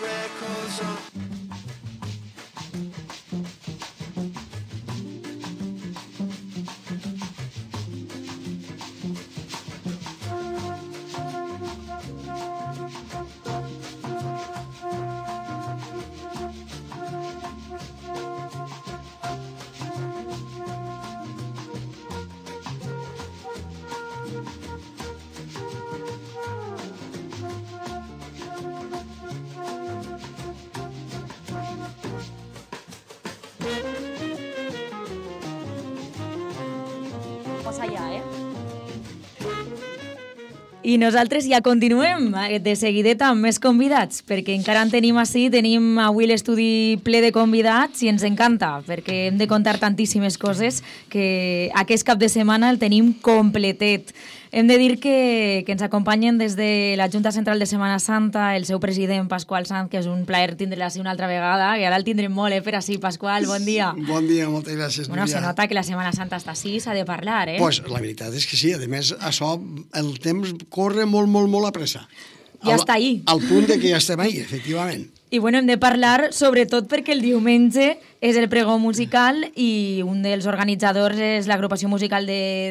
I nosaltres ja continuem de seguideta amb més convidats, perquè encara en tenim així, tenim avui l'estudi ple de convidats i ens encanta, perquè hem de contar tantíssimes coses que aquest cap de setmana el tenim completet. Hem de dir que ens acompanyen des de la Junta Central de Setmana Santa el seu president, Pasqual Sanz, que és un plaer tindre-la així una altra vegada, i ara el tindrem molt, per així. Pasqual, bon dia. Bon dia, moltes gràcies, Núria. Núria. Se nota que la Setmana Santa està així, s'ha de parlar, Pues la veritat és que sí, a més, això, el temps corre molt, molt, molt a pressa. Ja està ahí. Al punt de que ja estem ahí, efectivament. I bueno, hem de parlar sobretot perquè el diumenge és el pregó musical i un dels organitzadors és l'agrupació musical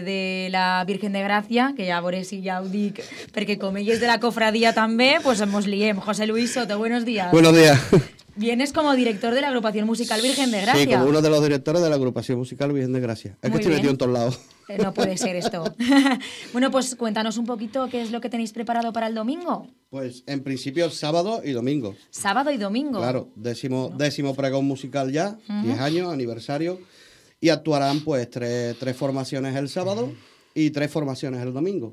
de la Virgen de Gràcia, que ja veuré si ja ho dic, perquè com ell és de la cofradía també, pues mos liem. José Luis Soto, buenos días. Buenos días. Vienes como director de la agrupación musical Virgen de Gracia. Sí, como uno de los directores de la agrupación musical Virgen de Gracia. Es que estoy metido en todos lados. No puede ser esto. Bueno, pues cuéntanos un poquito qué es lo que tenéis preparado para el domingo. Pues en principio sábado y domingo. Sábado y domingo. Claro, décimo pregón musical ya, 10 años, aniversario. Y actuarán pues tres formaciones el sábado y 3 formaciones el domingo.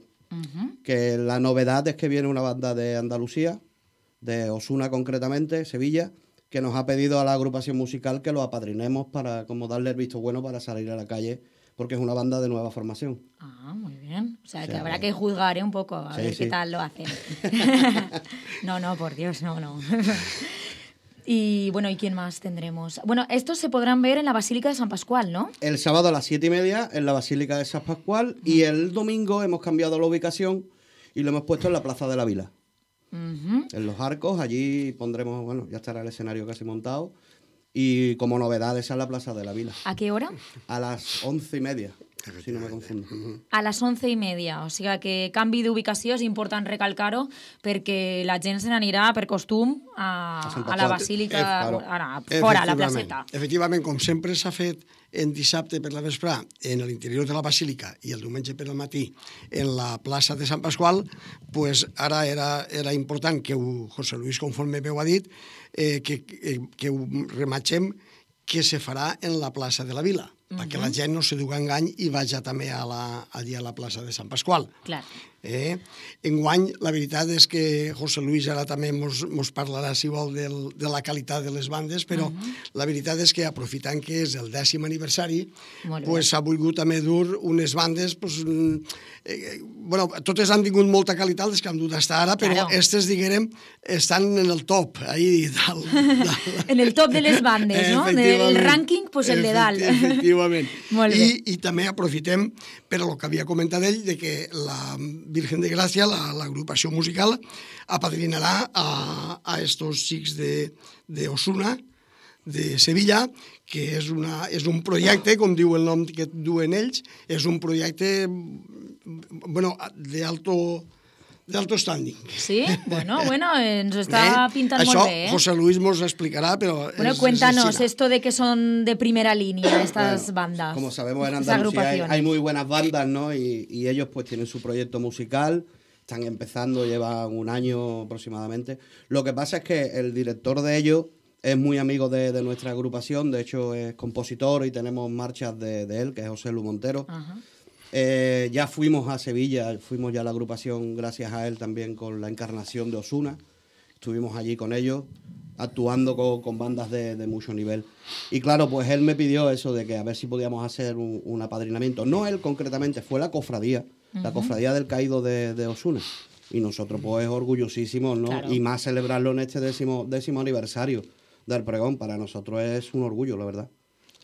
Que la novedad es que viene una banda de Andalucía, de Osuna concretamente, Sevilla, que nos ha pedido a la agrupación musical que lo apadrinemos para como darle el visto bueno para salir a la calle, porque es una banda de nueva formación. Ah, muy bien. O sea, que habrá que juzgar un poco, a ver qué tal lo hacen. No, por Dios, no. Y bueno, ¿y quién más tendremos? Bueno, estos se podrán ver en la Basílica de San Pascual, ¿no? El sábado a las 7:30 en la Basílica de San Pascual y el domingo hemos cambiado la ubicación y lo hemos puesto en la Plaza de la Vila. En los arcos, allí pondremos, bueno, ya estará el escenario casi montado. Y como novedad, esa es la Plaza de la Vila. ¿A qué hora? A las 11:30, si no me confundo. A les 11:30, o sigui que canvi d'ubicació és important recalcar-ho perquè la gent se n'anirà per costum a la Basílica, fora, a la placeta. Efectivament, com sempre s'ha fet en dissabte per la vesprà en l'interior de la Basílica i el diumenge per al matí en la plaça de Sant Pasqual, pues ara era important que José Luis, conforme veu ha dit, que ho rematgem que se farà en la plaça de la Vila, perquè la gent no se duga engany i vaja també allí a la plaça de Sant Pasqual. Clar. Enguany, la veritat és que José Luis ara també mos parlarà, si vol, de la qualitat de les bandes, però la veritat és que, aprofitant que és el 10è aniversari, s'ha volgut també dur unes bandes, bueno, totes han tingut molta qualitat, les que han dut fins ara, però aquestes, diguem, estan en el top, ahí dalt. En el top de les bandes, no? Del rànquing, pues el de dalt. Efectivament. Molt bé. I també aprofitem per el que havia comentat ell, de que la Virgen de Gràcia, l'agrupació musical, apadrinarà a estos xics de Osuna, de Sevilla, que és un projecte, com diu el nom que duen ells, és un projecte, bueno, d'alto standing. Sí? Bueno, ens està pintant Això, molt bé, José Luis mos explicará, pero... Bueno, cuéntanos esto de que son de primera línea estas bandas. Como sabemos, en Andalucía hay muy buenas bandas, ¿no? Y ellos pues tienen su proyecto musical, están empezando, llevan un año aproximadamente. Lo que pasa es que el director de ellos es muy amigo de nuestra agrupación, de hecho es compositor y tenemos marchas de él, que es José Lu Montero. Ajá. Ya fuimos a Sevilla, fuimos ya a la agrupación gracias a él también con la encarnación de Osuna. Estuvimos allí con ellos, actuando con bandas de mucho nivel. Y claro, pues él me pidió eso de que a ver si podíamos hacer un apadrinamiento. No él concretamente, fue la cofradía, la cofradía del caído de Osuna. Y nosotros pues orgullosísimos, ¿no? Claro. Y más celebrarlo en este décimo aniversario del pregón. Para nosotros es un orgullo, la verdad.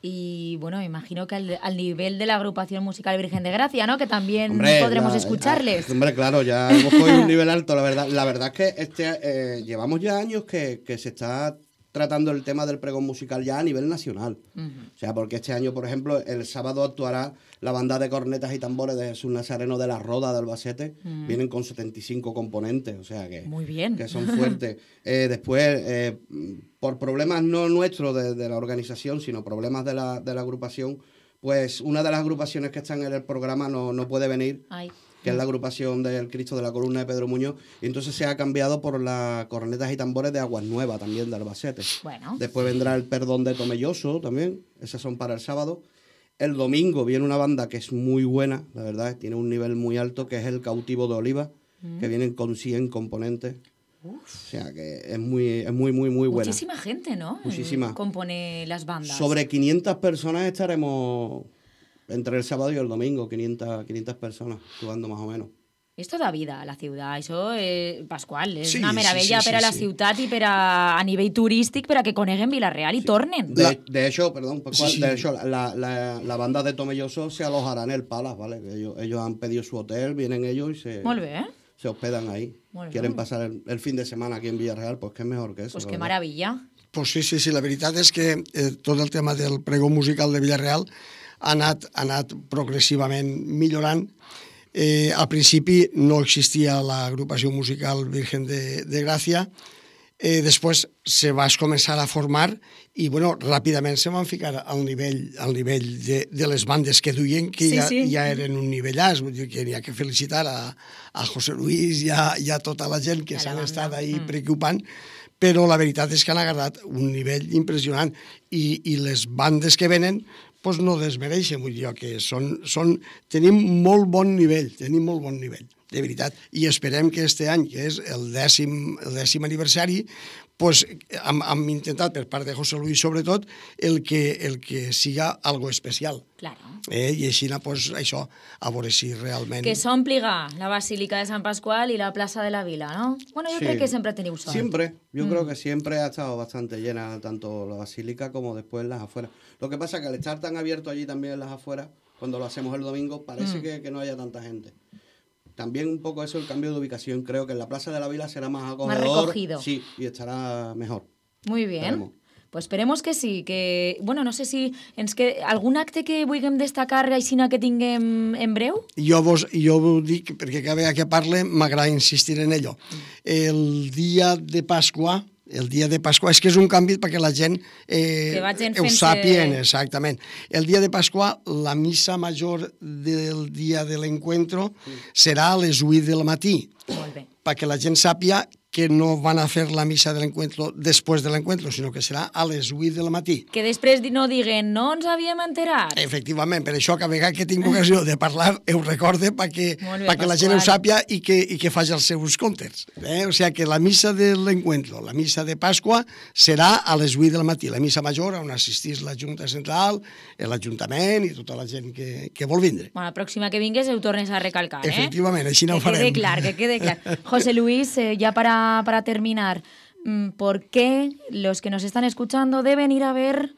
Y bueno, me imagino que al nivel de la agrupación musical Virgen de Gracia, ¿no? Que también Hombre, podremos escucharles. Hombre, claro, ya hemos cogido un nivel alto, la verdad. La verdad es que llevamos ya años que se está tratando el tema del pregón musical ya a nivel nacional. O sea, porque este año, por ejemplo, el sábado actuará la banda de cornetas y tambores de Jesús Nazareno de la Roda de Albacete. Vienen con 75 componentes, o sea que, muy bien, que son fuertes. Después, por problemas no nuestros de la organización, sino problemas de la agrupación, pues una de las agrupaciones que están en el programa no puede venir. Ay. Que es la agrupación del Cristo de la Columna de Pedro Muñoz, y entonces se ha cambiado por las cornetas y tambores de Aguas Nuevas, también de Albacete. Bueno. Después vendrá el Perdón de Tomelloso también, esas son para el sábado. El domingo viene una banda que es muy buena, la verdad, tiene un nivel muy alto, que es el Cautivo de Oliva, que vienen con 100 componentes. O sea que es muy buena. Muchísima gente, ¿no? Muchísima. Compone las bandas. Sobre 500 personas estaremos entre el sábado y el domingo, 500 personas actuando más o menos. Esto da vida a la ciutat, això, Pasqual, és Sí, una meravella per a la ciutat i per a nivell turístic per a que coneguen Vila-real i tornen. De hecho, perdón, Pascual, de hecho, la banda de Tomelloso se alojará en el Palace, ¿vale? Ellos han pedido su hotel, vienen ellos y Molt bé, se hospedan ahí. Molt bé. Quieren pasar el fin de semana aquí en Villarreal, pues qué mejor que eso. Pues la qué verdad. maravilla. Pues sí, la veritat és que tot el tema del pregó musical de Villarreal ha anat progressivament millorant. Al principi no existia l'agrupació musical Virgen de Gràcia, després se va començar a formar i bueno, ràpidament se van ficar al nivell de les bandes que duien, que ja eren un nivellàs, vull dir que n'hi ha que felicitar a José Luis i a tota la gent que s'han estat ahí preocupant, però la veritat és que han agarrat un nivell impressionant i les bandes que venen pues no desmereixen, vull dir que tenim molt bon nivell, de veritat, i esperem que este any, que és el dècim aniversari, pues hem intentat, per part de José Luis sobretot, el que siga algo especial. Claro. I així, pues, això, a veure si realment... Que s'ompliga la Basílica de Sant Pasqual y la Plaza de la Vila, ¿no? Bueno, yo creo que siempre teniu sort. Siempre, yo creo que siempre ha estado bastante llena, tanto la Basílica como después las afueras. Lo que pasa es que al estar tan abierto allí también en las afueras, cuando lo hacemos el domingo, parece que no haya tanta gente. También un poco eso, el cambio de ubicación. Creo que en la Plaza de la Vila será más acogedor. Más recogido. Sí, y estará mejor. Muy bien. Esperemos. Pues esperemos que sí, que... Bueno, no sé si algun acte que vulguem destacar aixina que tinguem en breu? Jo ho dic, perquè cada vegada que parle m'agrada insistir en ello. El dia de Pasqua, és que és un canvi perquè la gent ho sàpien, exactament. El dia de Pasqua, la missa major del dia de l'encuentro serà a les 8 del matí. Molt bé. Perquè la gent sàpia que no van a fer la missa de l'encuentro després de l'encuentro, sinó que serà a les 8 del matí. Que després no diguen, no ens havíem enterat. Efectivament, per això cada vegada que tinc ocasió de parlar ho recorde perquè la gent ho sàpia i que faci els seus comptes. O sigui que la missa de l'encuentro, la missa de Pasqua, serà a les 8 del matí. La missa major on assistís la Junta Central, l'Ajuntament i tota la gent que vol vindre. Bueno, la pròxima que vingues ho tornes a recalcar, Efectivament, així no ho farem. Que quede clar. José Luis, ya para terminar, ¿por qué los que nos están escuchando deben ir a ver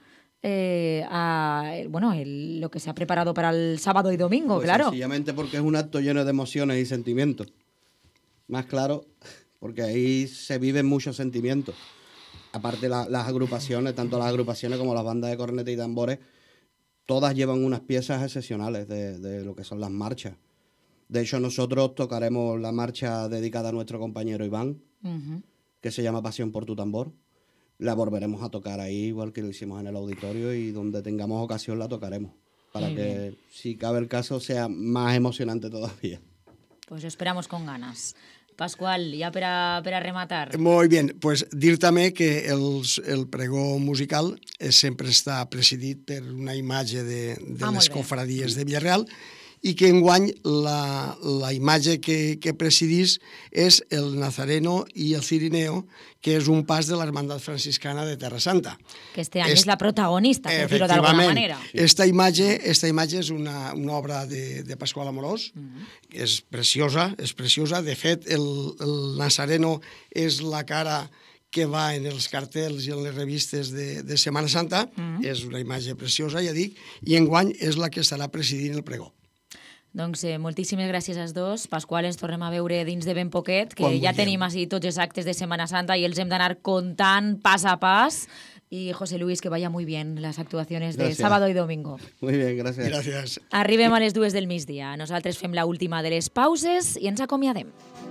lo que se ha preparado para el sábado y domingo? Pues claro. Sencillamente porque es un acto lleno de emociones y sentimientos. Más claro, porque ahí se viven muchos sentimientos. Aparte las agrupaciones, tanto las agrupaciones como las bandas de cornetas y tambores, todas llevan unas piezas excepcionales de lo que son las marchas. De hecho, nosotros tocaremos la marcha dedicada a nuestro compañero Iván, que se llama Pasión por tu tambor. La volveremos a tocar ahí, igual que lo hicimos en el auditorio, y donde tengamos ocasión la tocaremos, para Muy que, bien. si cabe el caso, sea más emocionante todavía. Pues esperamos con ganas. Pasqual, ja per a rematar. Molt bé, pues dir també que el pregó musical sempre està presidit per una imatge de les cofradies de Villarreal, i que enguany la imatge que presidís és el Nazareno i el Cirineo, que és un pas de l'Hermandat Franciscana de Terra Santa. Que este any és la protagonista, per dir-ho d'alguna manera. Esta imatge és una obra de Pasqual Amorós, és preciosa, és preciosa. De fet, el Nazareno és la cara que va en els cartells i en les revistes de Setmana Santa. És una imatge preciosa, ja dic, i enguany és la que estarà presidint el pregó. Doncs moltíssimes gràcies als dos. Pasqual, ens tornem a veure dins de ben poquet, que Quan ja vulgueu. tenim així tots els actes de Setmana Santa i els hem d'anar contant pas a pas. Y José Luis, que vaya muy bien las actuaciones de sábado y domingo. Muy bien, gràcies. Gràcies. Arribem a les 2 del migdia. Nosaltres fem la última de les pauses i ens acomiadem.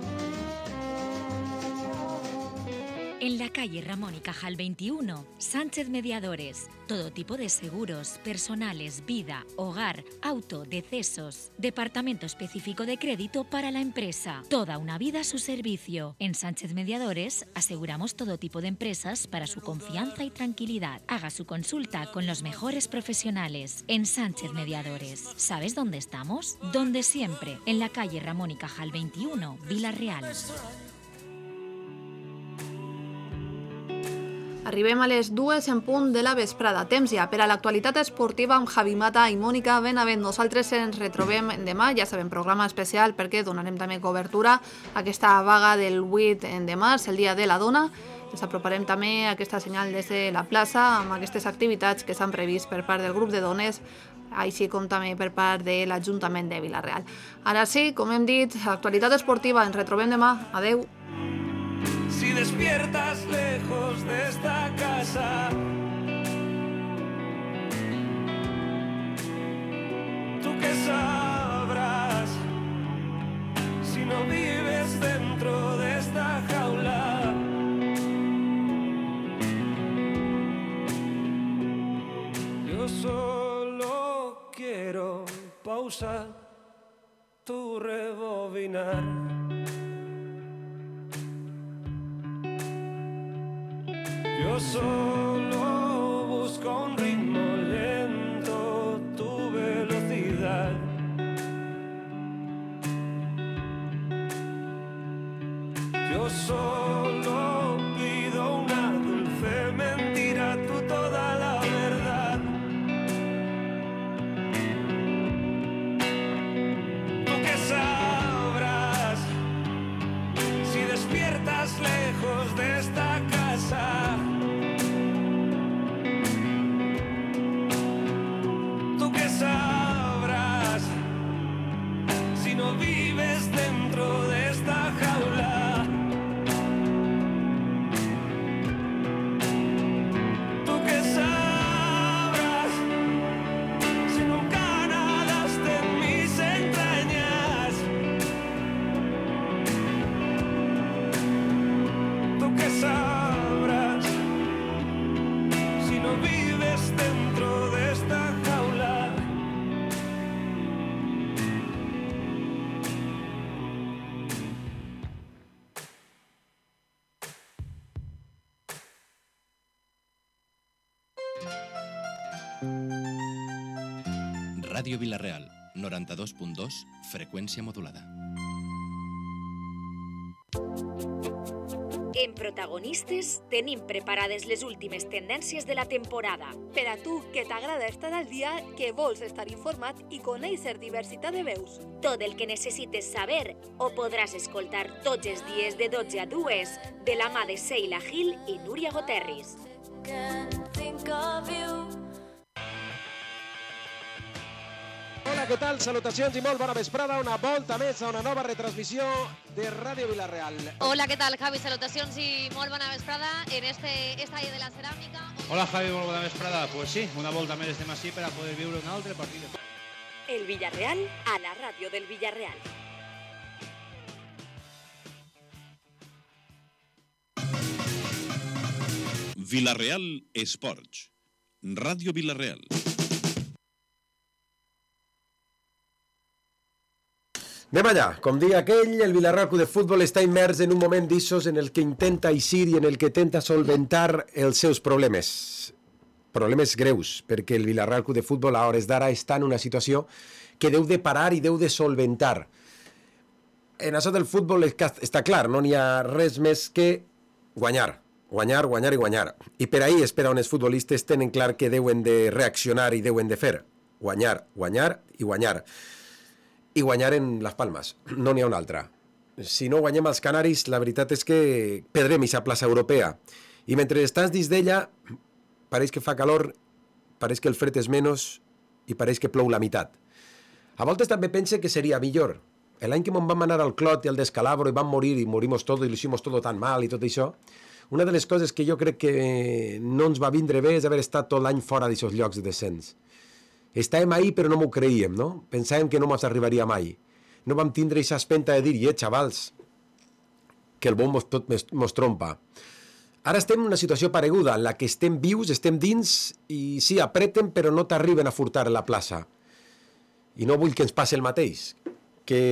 En la calle Ramón y Cajal 21, Sánchez Mediadores. Todo tipo de seguros, personales, vida, hogar, auto, decesos. Departamento específico de crédito para la empresa. Toda una vida a su servicio. En Sánchez Mediadores aseguramos todo tipo de empresas para su confianza y tranquilidad. Haga su consulta con los mejores profesionales. En Sánchez Mediadores. ¿Sabes dónde estamos? Donde siempre. En la calle Ramón y Cajal 21, Vila-real. Arribem a les 2 en punt de la vesprada. Temps ja per a l'actualitat esportiva amb Javi Mata i Mònica Benavent. Nosaltres ens retrobem demà, ja sabem, programa especial perquè donarem també cobertura a aquesta vaga del 8 de març, el Dia de la Dona. Ens aproparem també a aquesta senyal des de la plaça amb aquestes activitats que s'han previst per part del grup de dones, així com també per part de l'Ajuntament de Vila-real. Ara sí, com hem dit, actualitat esportiva, ens retrobem demà. Adeu. Si despiertas lejos de esta casa, tú qué sabrás si no vives dentro de esta jaula. Yo solo quiero pausar tu rebobinar. Yo solo busco un ritmo lento, tu velocidad. Yo solo pido una dulce mentira, tú toda la verdad. Tú que sabrás si despiertas lejos de esta casa. Sabrás si no vives dentro de esta jaula. Tú que sabrás si nunca nadaste en mis entrañas. Tú que sabrás si no vives dentro de esta jaula. Ràdio Vila-real, 92.2, freqüència modulada. En Protagonistes tenim preparades les últimes tendències de la temporada. Per a tu, que t'agrada estar al dia, que vols estar informat i conèixer diversitat de veus. Tot el que necessites saber ho podràs escoltar tots els dies de 12 a 2 de la mà de Seila Gil i Núria Goterris. Hola, què tal? Salutacions i molt bona vesprada. Una volta més a una nova retransmissió de Ràdio Vila-real. Hola, què tal, Javi? Salutacions i molt bona vesprada en este estadi de la ceràmica. Hola, Javi, molt bona vesprada. Pues sí, una volta més estem així per a poder viure un altre partit. El Villarreal a la ràdio del Villarreal. Vila-real Esports. Ràdio Vila-real. Anem allà. Com deia aquell, el Vila-real Club de Futbol està immers en un moment d'issos en el que intenta eixir i en el que intenta solventar els seus problemes. Problemes greus, perquè el Vila-real Club de Futbol a hores d'ara està en una situació que deu de parar i deu de solventar. En això del futbol està clar, no n'hi ha res més que guanyar. Guanyar, guanyar i guanyar. I per ahir és per on els futbolistes tenen clar que deuen de reaccionar i deuen de fer. Guanyar, guanyar i guanyar. I guanyar en les Palmes. No n'hi ha una altra. Si no guanyem als Canaris, la veritat és que perdrem aquesta plaça europea. I mentre estàs dins d'ella, pareix que fa calor, pareix que el fred és menys i pareix que plou la meitat. A voltes també pense que seria millor. L'any que vam anar al Clot i al Descalabro i vam morir i morimos todo i lo hicimos todo tan mal i tot això, una de les coses que jo crec que no ens va vindre bé és haver estat tot l'any fora d'aquests llocs de descens. Estàvem ahí però no m'ho creíem, no? Pensàvem que no ens arribaria mai. No vam tindre aquesta espenta de dir, xavals, que el bon tot mos trompa. Ara estem en una situació pareguda, en la que estem vius, estem dins, i sí, apreten, però no t'arriben a furtar la plaça. I no vull que ens passi el mateix, que